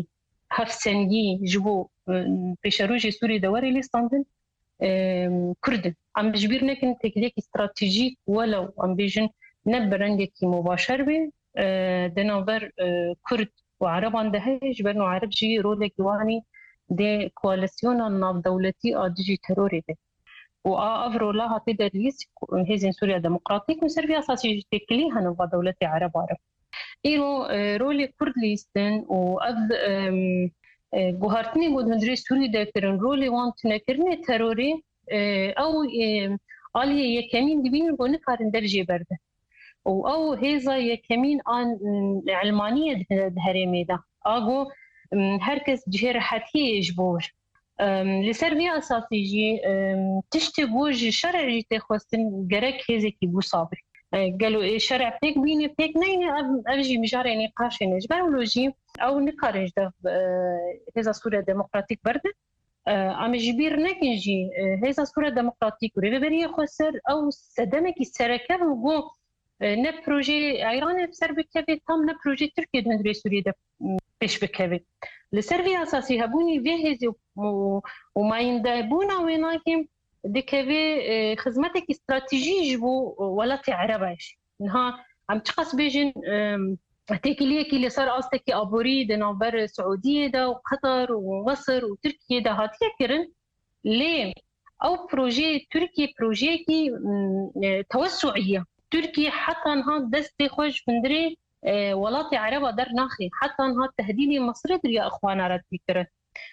هفسنگی جبو پیشروج سوری دواری لیستاندن کردن ام بجبیر نکن تکلیک استراتژیک ولو ام بیجن نبرنگی مباشر به دناور کرد و عربان دهیج برنو عرب جی رول جوانی ده کواليسيون ناف دولتي ادجي تروري ده و افرولا هاتي دريس هزين سوريا ديمقراطيك وسربيا اساسي تكلي هنوا دولتي عرب عرب ايرو رولي كرد ليستن و اف جوهرتني بود هندري سوري ده كرن رولي وانت نكرني تروري او علي يكمين دبين بون كارن درجه برده او او هيزا يكمين ان علمانيه دهريمي ده اغو هركز جهر حتي جبور لسربيا اساسي جي تشتي بوج شرع جي تخوستن جرك هزك بو صابر قالوا شرع بيك بيني بيك نيني ابجي مجاري نقاش نجبرولوجي او نقارج ده هذا سوريا ديمقراطيك برده ام جبير نكنجي هذا سوريا ديمقراطيك وريبري خسر او صدمك السركه وجو نه بروجي ايران بسر بكافي تام نه بروجي تركيا دندري سوريا ده پیش بکوید. لسروی اساسی هبونی ویهزی و ما یندابونا ویناکیم دکوی خدمتك استراتيجي جبو ولات عرباش نها عم تقص بيجن تاكليه كي اللي صار قصدك ابوري دنابر سعوديه دا وقطر ومصر وتركيا دا هاتيه كرن ليه او بروجي تركي بروجي كي توسعيه تركيا حتى نها دست خوش فندري ولاتي عربة در ناخي حتى انها تهديدي مصر يا اخوانا رد فكرة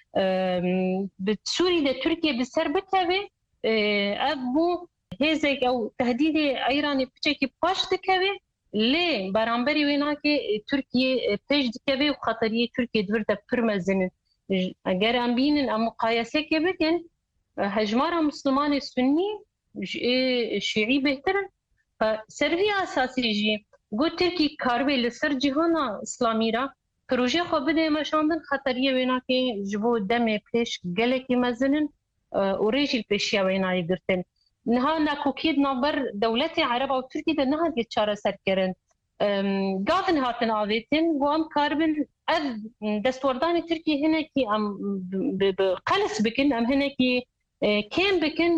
بسوري دا تركيا بسر بكبه ابو هيزك او تهديدي ايراني بچكي باش دكبه ليه برانبري ويناكي تركيا بيش دكبه وخطرية تركيا دورتا برمزن اگر ام بينن ام مقايسة كبكن هجمارة مسلمان السني شيعي بهترن فسربيا اساسي جي گو ترکی کاربی لسر جهان اسلامی را پروژه خو بده مشاندن خطریه وینا که جبو دم پیش گله کی مزنن و ریجل پیشیا وینا یگرتن نها ناکوکید نبر دولت عرب او ترکی ده نها دی چاره سر کرن گاون هاتن آویتن و ام کاربن از دستوردان ترکی هنه کی ام بقلس بکن ام هنه کی کم بکن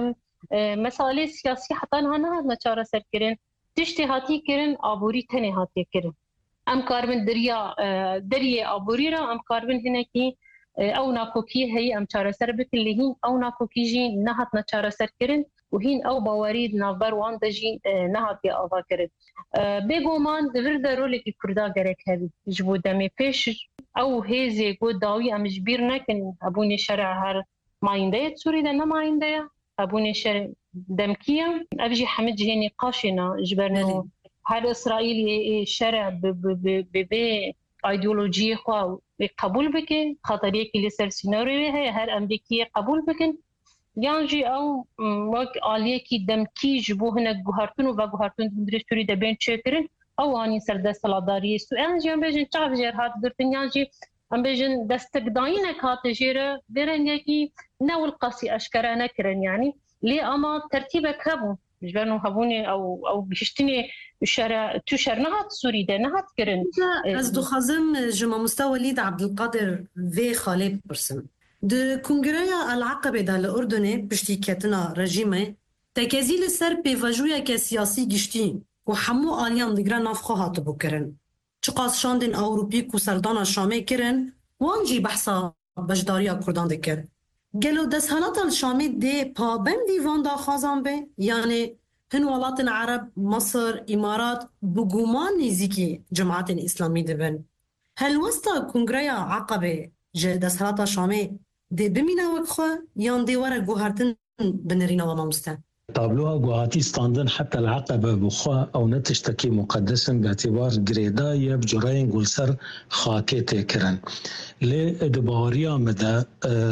مسائل سیاسی حتی نها نها چاره سر کرن تشتي هاتي كرن ابوري تني هاتي كرن ام كاربن دريا دريا ابوري را ام كاربن هناكي او ناكوكي هي ام چاره سر بكلي هين او ناكوكي جي نهات نچاره سر كرن وهين او باوريد نافر وان دجي نهات يا افا كرن بيغومان دفرد رولك كردا غريك هذه جبو دمي بيش او هيزي جو داوي ام جبير نكن ابوني شرع هر ما ينديت سوري ده ما ينديا ابوني شرع دمكية أبجي حمد جهني قاشنا جبرنا هذا إسرائيل شرع ب ب ب ب أيديولوجية خوا قبول بكن خاطرية كي لسر سيناريو هي هر أمريكية قبول بكن يانجي أو وق عالية كي دمكي جبوه هنا جوهرتون وجوهرتون درستوري دبين شكرن أو أني سرد سلاداري سؤال جام بيجن تعرف جر هاد درتن يانجي أم بيجن دستقداينك هات جيرة برنجي ناول قاسي أشكرنا كرن يعني ليه اما ترتيبك هبو مش بانو هبوني او او بيشتني الشارع تشر نهات سوري ده نهات كرن از دو خازم جمع مستوى وليد عبد القادر في خالب برسم د كونغريا العقبه ده الاردن بشتيكتنا رجيمه تكازيل السر بيفاجويا كسياسي جشتي وحمو اليان دغرا نافخو هات بكرن چقاس شاندن اوروبي کو سردان شامي كرن وانجي بحثا بجداريا كردان دكر قالوا دسهلات الشامي دي بابندي فاندا خازان به يعني هن ولات العرب مصر إمارات بقومان نزيكي جماعات الإسلامي دبن هل وسط كونغريا عقبة جه دسهلات الشامي دي بمينا وكخوا يان دي ورا جوهرتن بنرينا وما مستان طابلوها جوهاتي ستاندن حتى العقبة بخوا أو نتشتكي مقدسا باعتبار جريداية بجراين قلسر خاكيتي كرن لدباريا مدى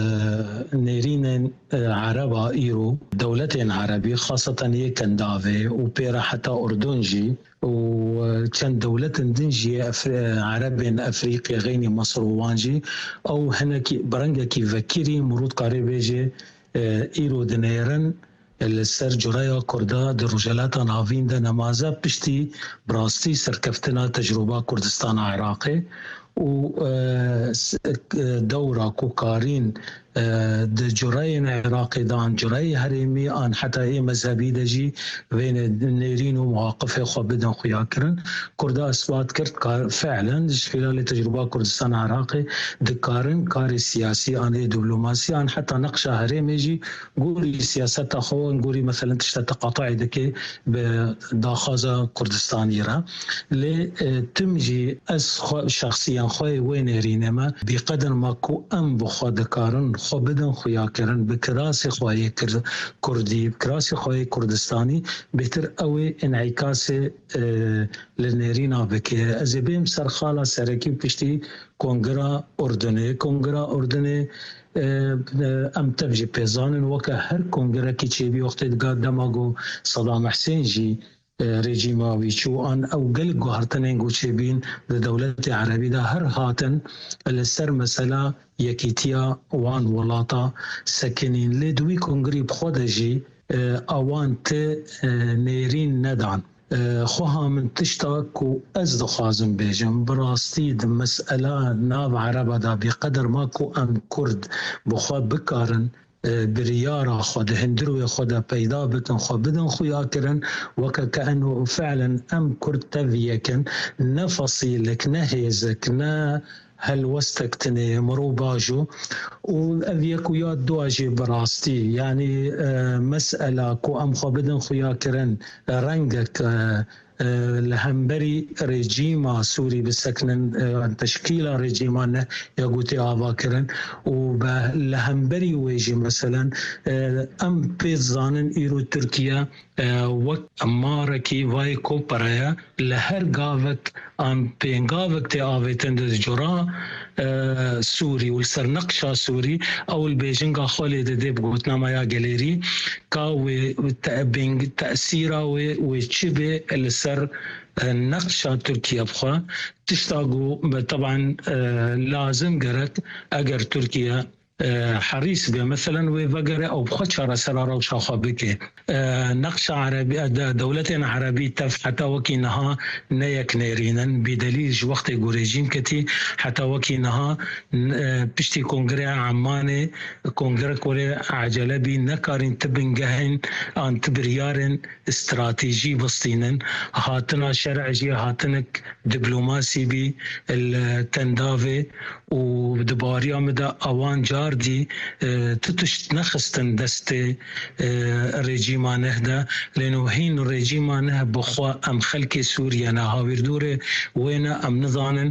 نيرين عربا إيرو دولتين عربي خاصة يكن دافي وبيرا حتى أردنجي وكان دولة دنجي عربين أفريقيا غيني مصر ووانجي أو هناكي برنجا كي فكيري مرود قريبيجي إيرو دنيرن السر جرايا كردا دروجلات نافين ده نمازة بشتي براستي سركفتنا تجربة كردستان عراقي ودورة كوكارين جرين عراقي دان جري هريمي ان حتى هي مذهبي دجي بين نيرين ومواقف خو بدن خياكرن كردا اثبات كرت فعلا خلال تجربه كردستان عراقي دكارن كاري سياسي ان دبلوماسي ان حتى نقش هريمي جي قولي سياسه خو نقولي مثلا تشت تقاطع دكي بداخازه كردستان را ل تمجي اس شخصيا خوي وين رينما بقدر ما كو ام بخو دكارن خو بدن خياكرن بكراسي خوي كردي بكراسي خوي كردستاني بهتر قوي انعكاس اه للنيرينا بكي ازبيم سرخاله سركي بشتي كونغرا اردني كونغرا اردني اه ام تبجي بيزان وكا هر كونغرا كي تشي وقت دماغو صدام حسين جي ريجيماوي شو ان او قل جوهرتنين جوشيبين لدولة عربية ده هر هاتن السر مسألة يكيتيا وان ولاطا سكنين لدوي كونغري بخودجي اوان ت نيرين ندعن خوها من تشتاك وأزد خازم بيجم براستي مسألة ناب عربة دا بقدر ماكو ام كرد بخوا بكارن بريارة خود هندرو خود پیدا بکن خود بدن خویا کرن وکا كأنه فعلا ام کرد تفيكن نفصيلك نهيزك نا هل وستكتني مرو باجو وأذيك ويا دواجي براستي يعني مسألة كو ام خود بدن خويا کرن رنگك لهمبري ريجيما سوري بسكن تشكيله ريجيمان يقوتي آواكرن ولهمبري ويجي مثلا ام بيزانن ايرو تركيا وقت اماركي واي كوبرايا لهر غاوك ام بينغاوك تي آويتن جرا سوري والسرنقشا سوري او البيجنغا خولي دي بقوتنا مايا جاليري كاوي تأثيرا وشبه السر نقشة تركيا بخوا تشتاقوا طبعا لازم قرأت اگر تركيا حريص به مثلا وفقر او بخشره سراره وشاخه بك نقش عربي دولة عربية تف حتى وكينها نيك نيرينا بدليل وقت جوريجين كتي حتى وكينها بشتي كونغري عماني كونغري كوري عجله بي نكارين تبنجهن ان تبريارن استراتيجي بسطينا هاتنا شرعي هاتنك دبلوماسي بي التندافي ودباريا مدى اوان جاردي تتش نخستن دستي ريجيما نهدا لانه هين ريجيما نه بخوا ام خلق سوريا نهاوير دوره وين ام نظانن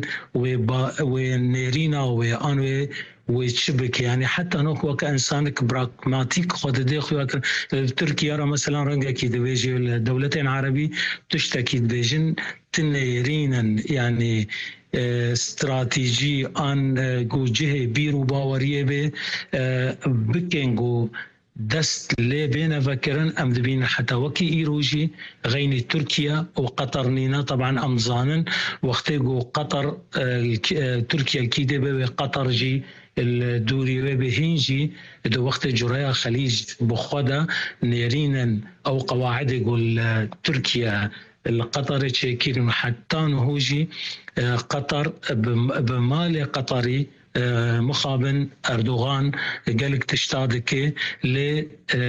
ونيرينا وانوي ويتشبك يعني حتى نوك كإنسانك براغماتيك خود دي خويا تركيا مثلا رنجا كي دبيجي الدولتين عربي تشتكي دبيجن تنيرينا يعني استراتيجي ان جو جهه بيرو باوريه به بكينغو دست لي بين فكرن ام دبين حتى وكي ايروجي غيني تركيا وقطر نينا طبعا امزانن وقتيغو قطر تركيا الكيده بقطر جي الدوري بهينجي دو وقت جرايا خليج بخودا نيرينا او قواعد يقول تركيا القطري تشيكين حتى نهوجي قطر بمال قطري مخابن أردوغان قالك تشتادك ل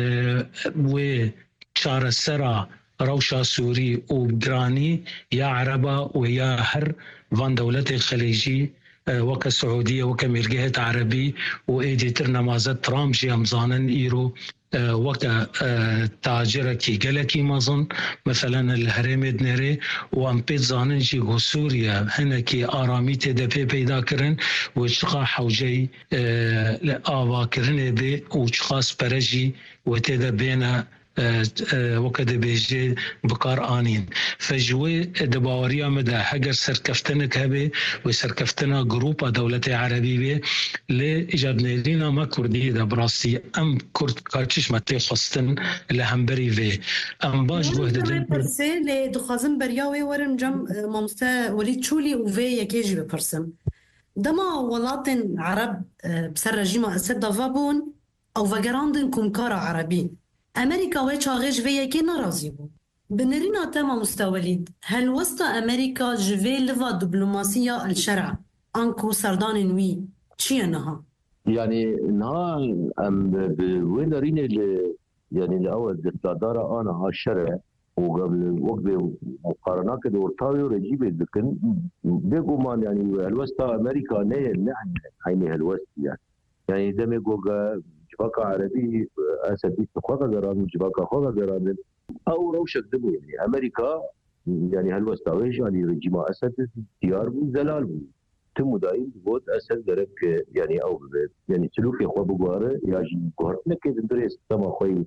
و شار السرا روشا سوري وبجراني يا عربة ويا هر فان دولة الخليجي وكا سعودية وكا ملقيت عربي وإيدي ترنا مازد ترامب جي أمزانا إيرو وكا تاجركي قلكي مازن مثلا الهرم دنيري وام بيتزانن جي غو سوريا هنكي آرامي تدفي بيدا كرن وشقا حوجي آوا كرن بي وشقا سبرجي وتدا بينا وكذا بيجي بقار آنين فجوي دباوريا مدى حجر سركفتنك هبه وسركفتنا جروبا دولة عربية لإجاب نيرينا ما كردي دا براسي أم كرد كارتش ما تخصتن لهمبري في أم باش وحدة دل برسي لدخازم برياوي ورم جم مامستا وليد شولي وفي يكيجي ببرسم دما ولاتن عرب بسر رجيما أسد دافابون أو فقراندن كمكارا عربي أمريكا ويتشاغيش في يكي نرازي بو بنرينا تما مستوليد هل وسط أمريكا جفي لفا دبلوماسية الشرع انكو سردان وي چیه نها؟ يعني نها ام وين ريني يعني الاول دستادارة انا هالشرع وقبل وقت مقارنات دورتاوي ورجيب لكن بيقوا مان يعني الوسطى امريكا نيه نحن هيني الوسط يعني يعني ده ميقوا جباكا عربي اساسي خوغا جران جباكا خوغا جران او روشك دبو يعني امريكا يعني هالوسطاويش يعني رجيم اسد ديار زلال تم دايم بود اسد درك يعني او يعني سلوك خو بغاره ياجي غورت نك دريس تما خوي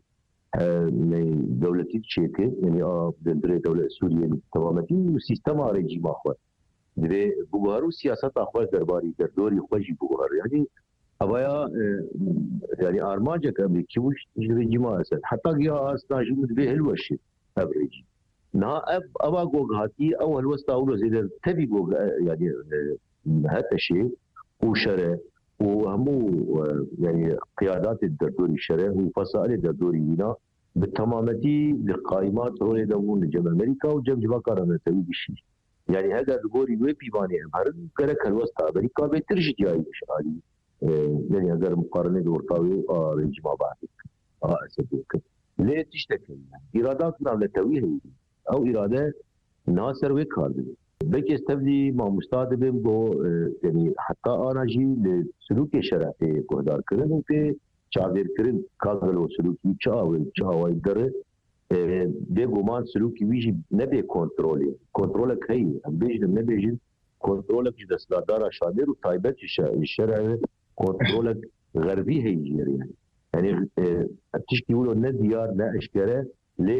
دولتي تشيكي يعني اه دري دوله سوريا تمامتي سيستم رجيم اخو دري بغارو سياسات اخو درباري دوري خوجي بغار يعني ابايا يعني ارماجك امريكي وش رجيم اسد حتى يا اصلا جود به الوش ابريجي نا اب ابا غوغاتي اول وسط اول زيد تبي غوغ يعني هذا الشيء وشرع وهمو يعني قيادات الدردوري الشرع وفصائل الدردوري هنا بالتمامتي للقائمات هو يدون جم امريكا وجم جباكا رمتوي بالشيء يعني هذا الغوري ويبي باني امهرن كرك الوسط امريكا بترجي جاي شعالي يعني هذا المقارنه دورتاوي اه رجما بعد اه اسدك ليه تشتكي اراداتنا لتويه او اراده ناصر وكارد بلکه استبدی ما مستعد بو يعني حتى انا جي لسلوك شرعي قدر کردن که چادر کردن کاغل و سلوکی چاوی چاوی در ده گمان سلوکی ویجی نبی کنترلی کنترل کی بیش نبیجی کنترل کی دستدار شادر و تایبت الشرع کنترل غربي هي يعني يعني تشكي يقولوا ان ديار لا اشكره ل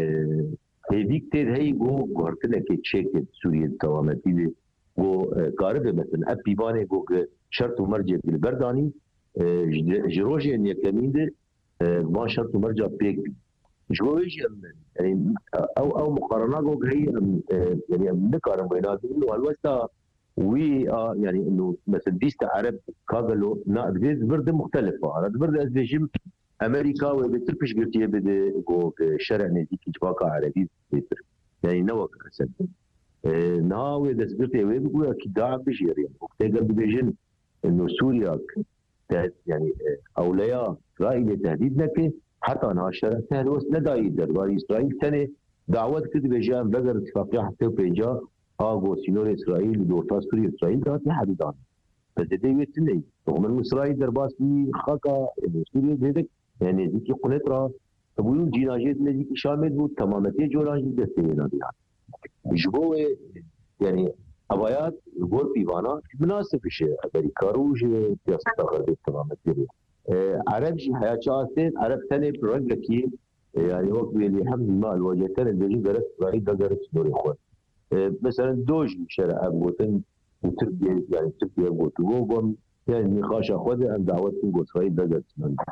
هيديك تير هي جو غورتنا كي تشيك سوريا توامتي جو قارب مثلا ابي باني جو شرط ومرجع بالبرداني جروجي ان يكمين ما شرط ومرجع بيك جويج يعني او او مقارنه جو هي يعني نقارن بيناتهم انه الوسطى وي يعني انه مثلا ديست عرب كاغلو نا برد مختلفه انا برد ازبيجم امريكا وبتركش قلتي بده جو شرع نزيك جباكا عربي بيتر يعني نوك اسد ناوي دسبرتي وي بيقول اكيد داعم بشير يعني وقت قبل بيجن انه سوريا يعني اولياء اسرائيل تهديد لك حتى انا شرع تهلوس نداي دربار اسرائيل ثاني دعوت كده بيجان بقر اتفاقيه حتى بيجا اغو سينور اسرائيل دورتا سوريا اسرائيل ده حديدان بس دي ويتني ومن اسرائيل درباس في خاكا سوريا ديك يعني ديكي قنطرة تبويون جيناجيت نزيكي شامل بود تمامتي جولانجي دستينا بيها جبوه يعني أبايات غور بيوانا مناسب شيء أمريكا روج سياسة غربية تمامتي بيها عرب جي حياة شاسين عرب ثاني برنجكي يعني وقت اللي الحمد لله الوجهتين اللي جي قرأت بعيد قرأت دوري خوان مثلا دوج شرع أبوتن وتركيا يعني تركيا أبوتن يعني نقاش أخوذ أن دعوتن قلت بعيد قرأت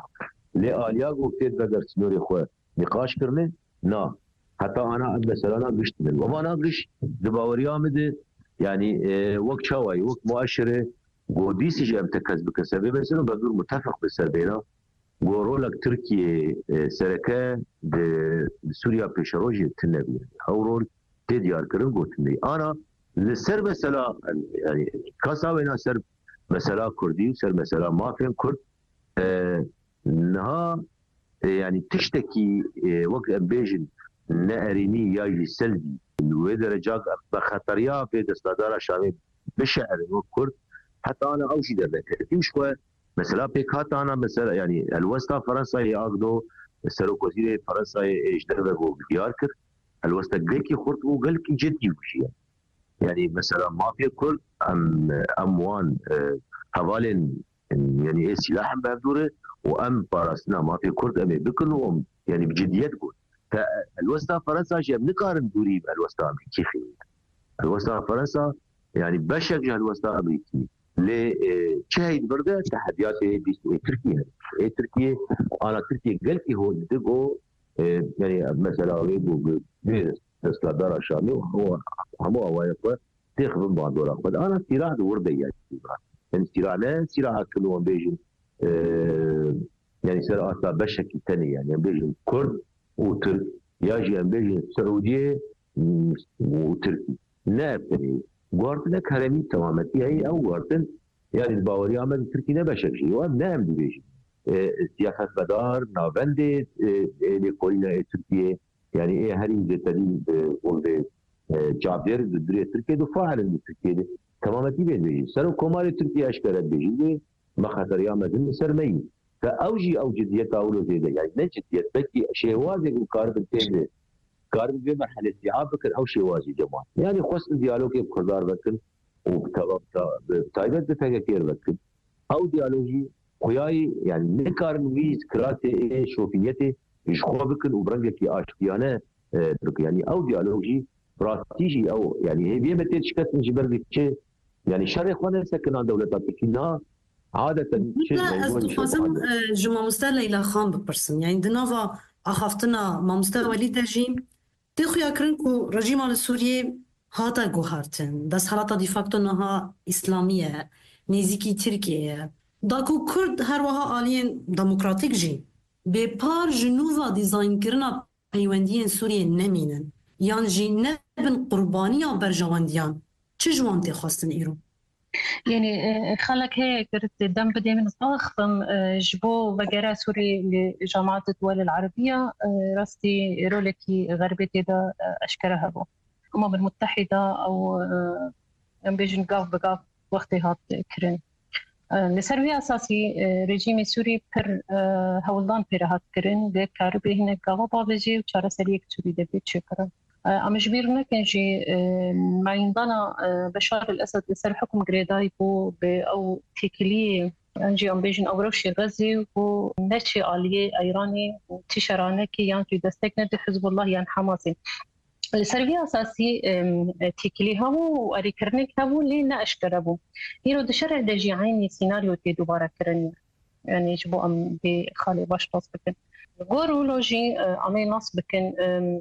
لي آلياغو كتير بدر سنوري خواه نقاش کرنه نا حتى انا مثلا انا قشت من وما انا قش دباوري آمده يعني اه وقت شاوي وقت مؤشره قو ديسي جام تكز بكسبه مثلا بدور متفق بالسربينا قو رولك تركيا اه سركة بسوريا بيشاروجي تنبي او رول تديار کرن قو تنبي انا لسر مثلا يعني كاساوينا سر مثلا كردي سر مثلا ما فين كرد اه انها يعني تشتكي وقت بيجن ناريني ياجي سلبي ودرجات بخطريا في دستادار شامل بشعر وكرد حتى انا او شيء ذلك مش مثلا بيك حتى انا مثلا يعني الوسطى فرنسا ياخذوا سروك وزير فرنسا يجدربوا بدياركر الوسطى قلكي خرط وقلكي جدي وشي يعني مثلا ما في كرد ام اموان حوالين يعني ايه سلاح بهدوره وام بارسنا ما في كرد امي بكلهم يعني بجديات قول فالوسطى فرنسا شيء بنقارن دوري بالوسطى امريكي خير الوسطى فرنسا يعني بشجع الوسطى امريكي ليه شهيد برده تحديات تركيا ايه تركيا انا تركيا قلت هو دقو يعني مثلا ويبو دستادار الشامي وهو هو هو تاخذ بعض دول انا استراحه ورده يعني يعني استراحه لا استراحه كلهم بيجي آه يعني صار اصلا بشكل ثاني يعني بيجي كرد وترك يجي بيجي السعوديه وتركي لا يعني گواردن کرمی تمامتی هی او گواردن يعني الباوري عمل تركي نبشر شيء وام نعم بيجي سياست مدار ناوند لكل تركيا يعني ايه هري زتري قول جابر دري تركيا دفاع عن تركيا تمامتي بيجي سر كمال تركيا اشكال بيجي ما خطر يا مدن سرمي فاوجي او جديه اولو زياده يعني نجديه بكي شيء واجب الكارب التاني كارب بمرحله استيعاب بكر او شيء واجب جماعه يعني خص ديالوج بخضار بكر وبتايبت بفكر بكر او ديالوجي خوياي يعني نكار نويز كراتي شوفيتي يشخو بكن وبرنجك اشتيانه يعني او ديالوجي براستيجي او يعني هي بيمتي شكت نجبر شيء يعني شرق وانا سكن عند دولتات كنا عاده لا استخدم جمع مستوى الى خام ببرسن يعني دنافا اخافتنا ما مستوى لي ترجيم تخيا كرنكو رجيم على سوريا هاتا جوهرتن داس حالات ديفاكتو نها اسلاميه نزيكي تركيا داكو كرد هر وها آلين ديمقراطيك جي بپار جنوبا ديزاين كرنا پیوندین سوریه نمینن یان جی نبن قربانیا برجواندیان چه جوان تی خواستن ایرو؟ يعني خلك هيك كرت دم بدي من أخفم جبو وجرا سوري لجامعة الدول العربية راستي رولكي غربتي دا أشكرها بو الأمم المتحدة أو بيجن قاف بقاف وقتي هات كرن لسروي أساسي رجيم سوري بر هولدان بر هات كرن ده كاربي هنا قاف بابجي وشارة سريك سوري ده بيتشكرا أما جبيرنا كان جي ما ينضنا بشار الأسد لسر حكم قريداي بو أو تيكلي أنجي أم بيجن أو روشي غزي و نتشي آلية أيراني تشارانة كي يانجي دستكنا حزب الله يان حماسي السربية أساسي تيكلي هاو وأري كرنك هاو لينا أشكربو هيرو دشرع دجي عيني سيناريو تي دوبارة كرني يعني جبو أم بخالي باش نص بكن غورو لوجي أمي نص بكن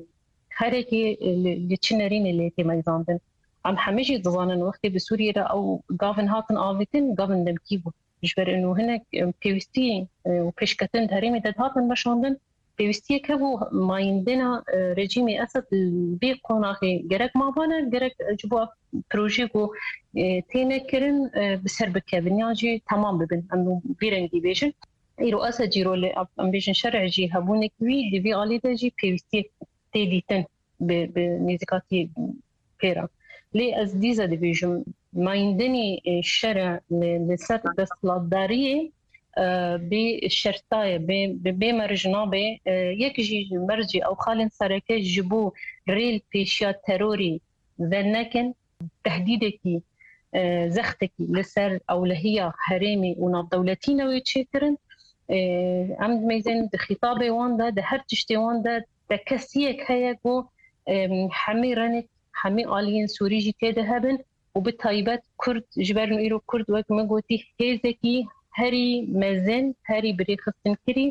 هركي اللي تشنرين اللي تميزاندن عم حميجي تظنن وقتي بسوريا او غافن هاتن آفيتن غافن دمكيبو جبر انه هناك بيوستي وبيشكتن دهريمي داد هاتن مشاندن بيوستي كبو ما يندنا رجيمي اسد بيقوناخي جرك ما بانا جرك جبوا بروجيكو تينا كرن بسر بكابن ياجي تمام ببن انه بيرنجي بيجن ايرو اسد جيرو اللي ام بيجن شرع جي هبونك وي دي في غالي جي بيوستي تيديتن بنيزكاتي كيرا لي أزديزة ديفيجن ما يندني الشرع لسات دستلاتدارية بالشرطاية بمرجنا بي يكجي مرجي أو خالن سركي جبو ريل بيشيا تروري ذنكن تهديدكي زختكي لسر أو لهي حريمي وناب دولتين ويتشكرن عمد ميزان خطابي واندا ده هر تشتي واندا تكسيك هيكو حمي رنك حمي آليين سوري جي تيدهبن وبالطيبات كرد جبرن إيرو كرد وك مقوتي هيزكي هري مزن هري بريخستن كري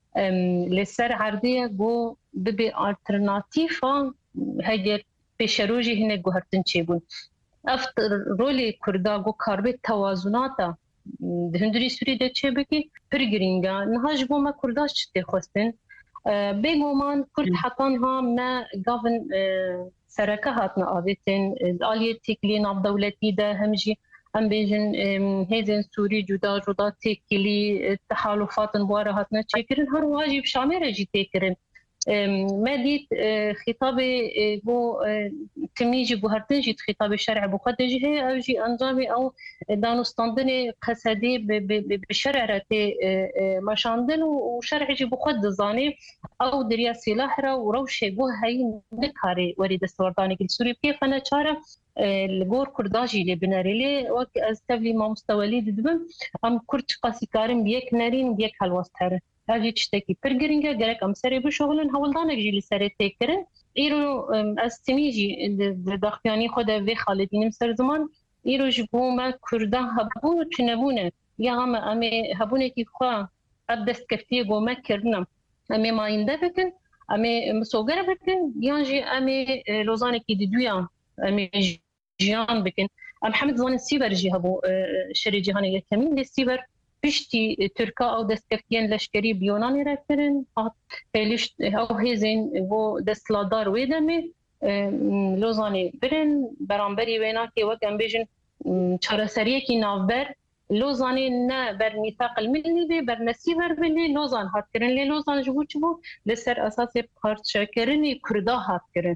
لسر عردية جو ببي alternatifa هجر بشروجي هنا جو هرتن چيبون افتر رولي كردا جو كاربت توازناتا دهندري سوري ده چيبكي پرگرينگا نهاج بو ما كرداش تخواستن بيغومان كرد حطانها ما قافن سركة هاتنا آبتن الآلية تيكلي ناب دولتي ده همجي هم بيجن هيزن سوري جدا جدا تيكلي تحالفات بوارا هاتنا تشكرن هر واجب شاميرة جي تيكرن ما ديت خطابي بو تميجي بو هرتنجي خطاب الشرع بو قدجي هي أو جي أنظامي أو دانستاندني قصدي بشرع راتي مشاندن وشرع جي بو قد زاني أو دريا سلاح را وروشي بو هاي نكاري وريد استورداني كل سوري كيف أنا شارع الجور كرداجي اللي بناريلي وك أستبلي ما مستوى دبم أم كرد قاسي كارم بيك نارين بيك هالوستر هاجي تشتكي برجرينجا جرك أم سري بشغلن هولدانك جي اللي سري تكرن إيرو أستميجي دخياني خدا في خالدين مسر زمان إيرو جبو ما كردا هبو تنبونه يا عم أمي هبونه كي خوا أبدست كفتي جو ما كرنا أمي ما يندفكن أمي مسوغر بكن يانجي أمي لوزانك يدويا أمي جيان بكن أم حمد زمان السيبر جي هبو شري جهاني يكمل السيبر بشتي تركا أو دستكفتين لشكري بيوناني ركرن بيلش أو هزين بو دستلادار ويدمي لوزانی برن برانبری وینا که وقت بیشن چهارسریه کی نافبر لوزانی نه بر میثاق المللی به بر نسیور بلی لوزان هات کرن لی لوزان جبو چبو لسر اساس پارچکرنی کردا هات کرن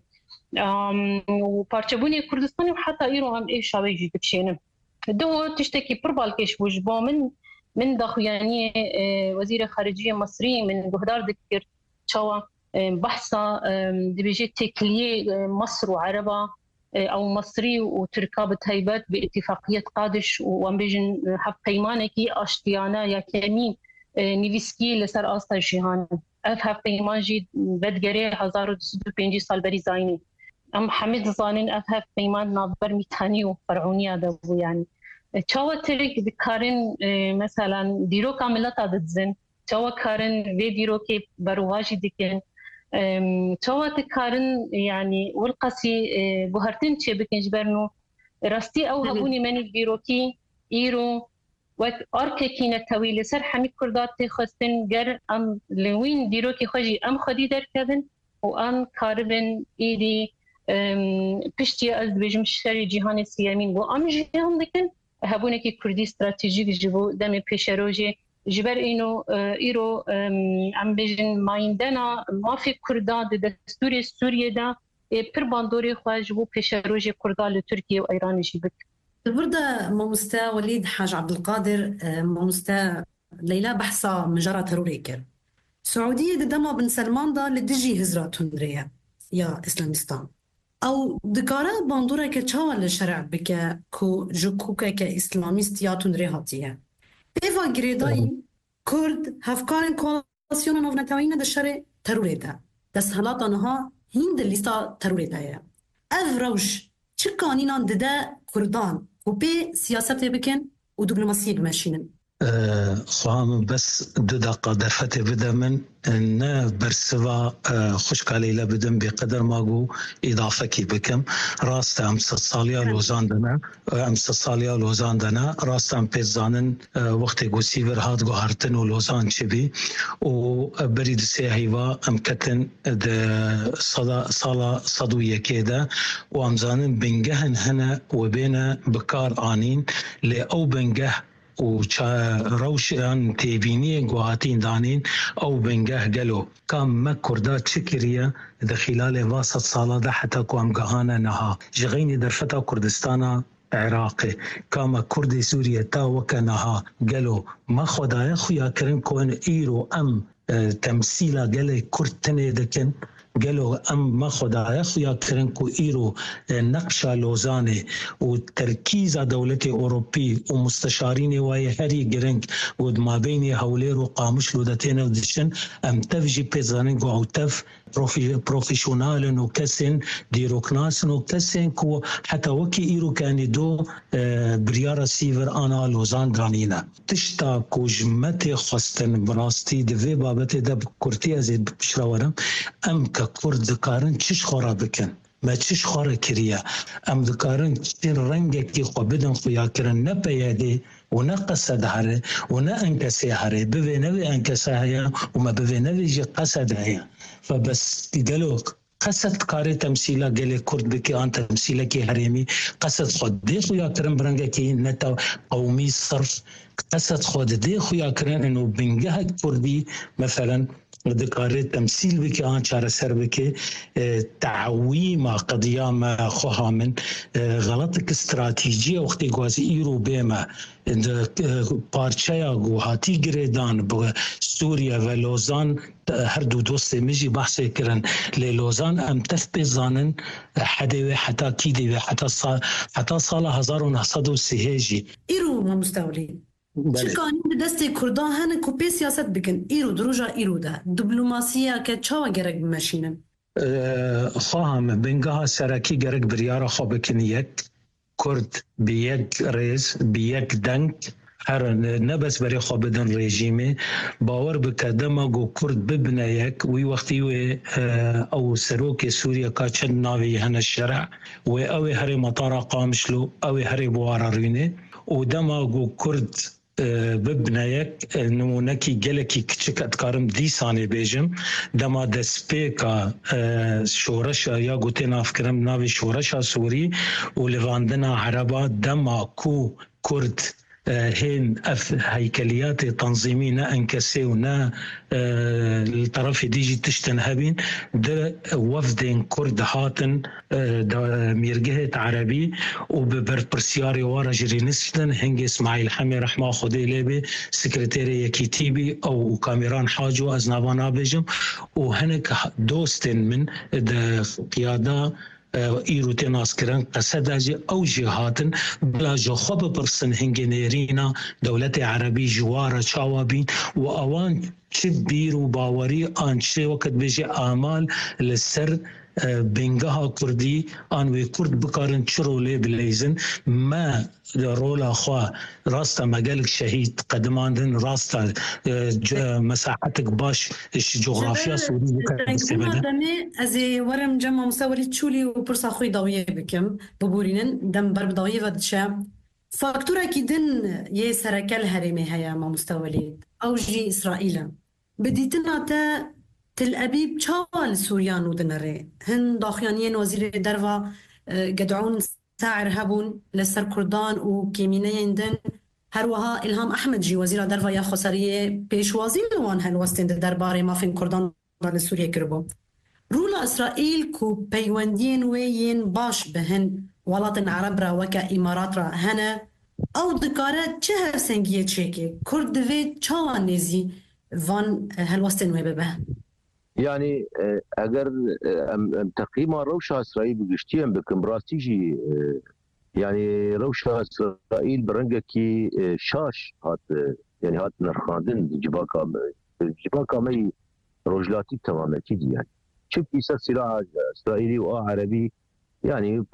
و پارچبونی کردستانی و حتی ایرو هم ای شابه جید بشینم دو تشتكي بربالكش وجبا من من دخويانية وزير خارجية مصري من جهدار ذكر شوا بحثا دبيجي تكلية مصر وعربة أو مصري وتركا بتهيبات باتفاقية قادش وأمبيجن حق قيمانكي أشتيانا يا كمين نيفيسكي لسر آستا جيهان أف حق قيمان جي بدقري هزار ودسدو بينجي سال بري زايني أم حمد زانين أفهف قيمان نابر ميتاني وفرعونيا دابو يعني تشاوى تريك بكارن مثلا ديرو كاملة تادزن تشاوى كارن في ديرو كي برواجي ديكن تشاوى تكارن يعني والقاسي بوهرتين تشي بكنج برنو راستي أو هبوني من ديرو كي إيرو وك أركيكينا طويلة سر حمي كردات تخستن جر أم لوين ديرو كي خجي أم خدي در كذن وأم كاربن إيدي پشتی از بجم شری جهان سیامین و ام جهان دکن هبونه که کردی استراتژیک جبو دم پیش روزی جبر اینو ایرو ام بجن مایندنا مافی کردان دستور سوریه دا پر باندوری خواهد جبو پیش روزی کردان لترکیه و ایران جیبک. البرده ماموستا وليد حاج عبد القادر ماموستا ليلى بحثا مجرى تروري كر سعودية دما بن سلمان دا لدجي هزرا تندريا يا إسلامستان او دکاره باندوره که چاوه لشرع بکه که جکوکه که اسلامیست یا تندره هاتیه بیوا گریدایی کرد هفکارن کوالاسیون نوونتاوین ده شرع تروره ده دست حالات آنها هین ده لیستا تروره ده او روش چه قانینان ده ده کردان و بی سیاست بکن و دیپلماسی بمشینن خواهم بس دو دقیقه در فتح بده من نه برسوا خوشک لیله بدم بقدر ماگو اضافه کی بکم راست امس سالیا لوزان دنا امس سالیا لوزان دنا راست ام پیزانن وقت گوسی ور هات گو هرتن و لوزان چبی و برید سه هیوا ام کتن د صدا صلا صدویه کده و امزانن بنگهن هنا و بین بکار آنین ل او بنگه و روشان تیبینی گوهاتین دانین او بنگه گلو کام ما کردا چکریه در خلال واسط سالا ده حتی که امگهانه نها جغین در فتا کردستانا عراقی کام کرد سوریه تا وکا نها گلو ما خدای خویا کرن کون ایرو ام تمثیلا گل کرد تنه دکن قالوا أم ما خدايا خويا كرنكو إيرو نقشة لوزاني وتركيز دولة أوروبي ومستشارين ويا هري جرنك ودما بيني هوليرو قامش لودتين ودشن أم تفجي بيزانينكو أو تف بروفيشونال وكسن ديروكناس وكسن كو حتى وكي إيرو كان دو بريارة سيفر أنا لوزان دانينا تشتا كوجمتي خستن براستي دفي بابتي دب كورتي أزيد بشراورم أم كرد دكارن چش خورا بكن ما چش خورا كريا ام دكارن چين رنگه كي خو بدن خويا كرن نبيادي ونا قصد هره ونا انكسي هره بوي نوي انكسي هيا وما بوي نوي جي قصد هيا فبس قالوا قصد كاري تمثيلا قال كرد بكي أن تمثيلا كي هريمي قصد خود دي خويا كرن برنگه كي نتا قومي صرف قصد خود دي خويا كرن انه بنگه كردي مثلا ذكرت تمثيل بك آن شار سر بك تعويم قضية خوها من غلطك استراتيجية وقتی گوازی ایرو بیما پارچایا گو هاتی گریدان با سوریا و لوزان هر دو دوست میجی بحث کرن لوزان ام تف بزانن حدی و حتی کیدی و حتی سال حتی سال هزار و نهصد و سه ایرو ما مستولين چکانی دست کردان هن کوپی سیاست بکن ایرو دروجا ایرو ده دیپلماسیه که چاوا گرگ بمشینن خواهم بنگاه سرکی گرگ بریارا خواب بکن یک کرد بیک ریز بیک دنگ هر نبس برای خواب بدن رژیمه باور بکدما گو کرد ببنه یک وی وقتی و او سروک سوریا که چند ناوی هن الشرع و او هر مطار قامشلو او هر بوارا رینه و دما گو کرد ببنایك نمونکی گلکی کچک اتکارم دیسانی بیجم دما دسپیکا شورشا یا گوتی نافکرم ناوی شورشا سوری و لواندنا عربا دما کو کرد هين أف هيكليات تنظيمية نا أنكسي ونا الطرف ديجي تشتنهبين ده وفدين كرد هاتن ميرجهت عربي وببربرسياري ورا جري نسلن هنجي اسماعيل حمي رحمه خدي ليبي سكرتيري كيتيبي أو كاميران حاجو أزنابانا بيجم وهنك دوستن من قيادة ایرو تناس کرن قصد او جهاتن بلا جو خوب برسن هنگنیرینا دولت عربی جوار چاوابین و اوان چه بیر و باوری آن چه وقت بجی آمال لسر بنگها کردی آنوی کرد بکارن چرو لی بلیزن ما رولا خواه راستا مقالك شهید قدماندن راستا مساحتك باش جغرافيا سوري بكار استباده از ورم جمع مصوري تشولي وبرصا خوي ضوية بكم ببورينن دم برب ضوية ودشا فاكتورا كيدن يه سركال هرمي هيا ما مستولي او جي اسرائيل بديتنا تا تل أبيب شوال سوريان ودنري هن داخيانيين وزير دروا قدعون ساعر هبون لسر كردان وكيمينيين دن هروها إلهام أحمد جي وزير دروا يا خسارية بيشوازي لوان هالوستين درباري ما فين كردان لسوريا كربو رولا إسرائيل كو بيواندين وين باش بهن ولاتن عرب را وكا إمارات را هنا أو دكارة چه سنگية چيكي كرد في چوان نزي وان هالوستين ويبه يعني اگر تقييم روشة اسرائيل بگشتیم بكم براستيجي يعني روشة اسرائيل برنگكي شاش هات يعني هات نرخاندن جباكا جباكا مي رجلاتي تماما كده يعني شوف يصير سلاح اسرائيلي وعربي يعني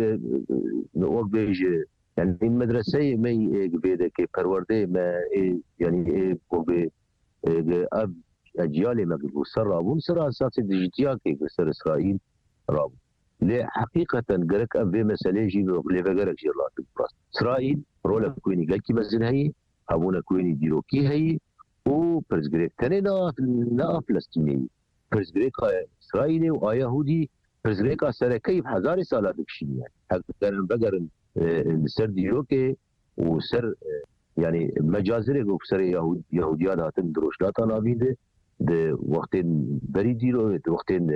وقت بيجي يعني المدرسة ما يقبل كي برورده ما يعني وقت اب اجيال ما قبل سر رابون سر اساس ديجيتيا كي سر اسرائيل رابون لي حقيقه قالك اب مساله جي لي فغرك جي الله براس اسرائيل رولا كويني قال كي مزن هي ابونا كويني ديروكي هي و برزغريك تنينا لا فلسطيني برزغريك اسرائيلي ويهودي برزغريك سر كيف هزار سال دكشي يعني اگر بقر سر ديروكي وسر يعني مجازرك وسر يهود يهوديات هاتن دروشلات نابيده ده وقتين بريدي رو ده وقتين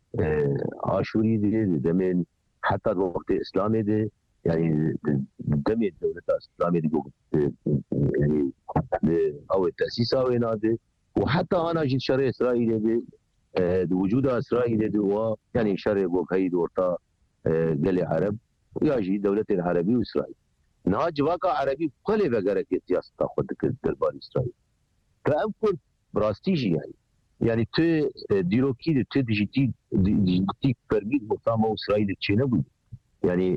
عاشوري ده دمين حتى وقت اسلامي ده يعني دمين دولة اسلامي ده يعني او التأسيس او ده وحتى انا جيت شرع اسرائيل ده وجود اسرائيل ده يعني شرع بوك هيد ورطا قال عرب ويجي دولة العربي واسرائيل نهاج واقع عربي قلي بقرك السياسة تاخذ دربار اسرائيل فأمكن براستيجي يعني يعني تو ديروكي تو ديجيتي ديجيتي برميد مقام اسرائيل تشينبو يعني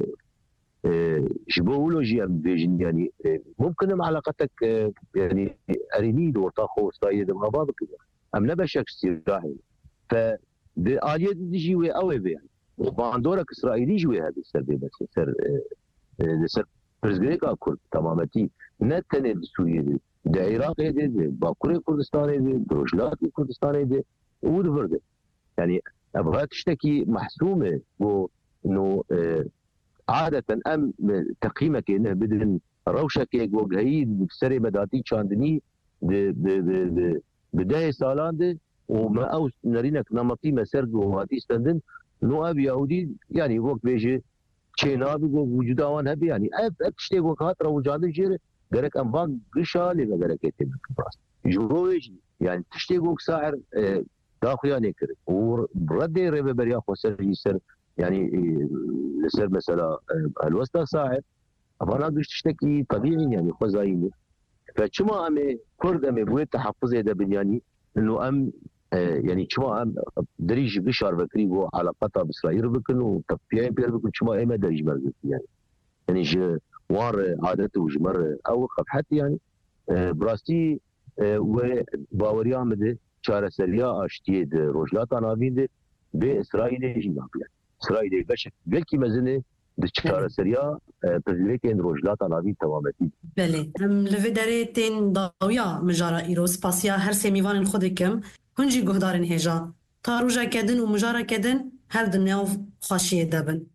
جبولوجيا بيجن يعني ممكن علاقتك يعني ارينيد ورطاخو اسرائيل مع بعض كده ام نبشك استراحي ف اليه ديجي وي او يعني باندورك اسرائيلي جوي هذا السبب بس سر سر برزغريكا كرد تمامتي نتن سوريا ده عراق ده باكوري كردستان ده دروجلات كردستان ده ودفرده يعني ابغى تشتكي محسومه انه عاده ام تقييمك انه بدن روشك وجهي بسري بداتي شاندني بدايه سالان ده وما او نرينك نمطي مسرد وهاتي استندن نو اب يهودي يعني وقت بيجي چينا بيجو وجودا وان هبي يعني اب تشتكي وقت روجان جير قالك أنباق قشالي بقالك يتم براس جرويجي يعني تشتيقوك ساعر داخليا نكر وردي ريبه بريا خسر يسر يعني يسر مثلا الوسطى ساعر أفانا قش تشتكي طبيعي يعني خزايني فشما أمي كرد أمي بويت تحفظي ده بنياني إنه أم يعني شما أم دريج قشار بكري بو علاقتها بإسرائيل بكن وتبيعين بير بكن شما إما دريج مرقب يعني يعني ج وار عادته وجمر او قبحت يعني براستي وباوريا مده چاره سريا اشتيد روجلات ناويند باسرائيل جناب يعني اسرائيل بشك بلكي مزنه دچار سریا پزیوکین روجلات ناوین تمامتی بله ام لودره تین داویا مجارا ایرو سپاسیا هر سمیوان خود کم هنجی گهدارن هجا تا روژا کدن و مجارا کدن هر دنیاو خوشیه دبن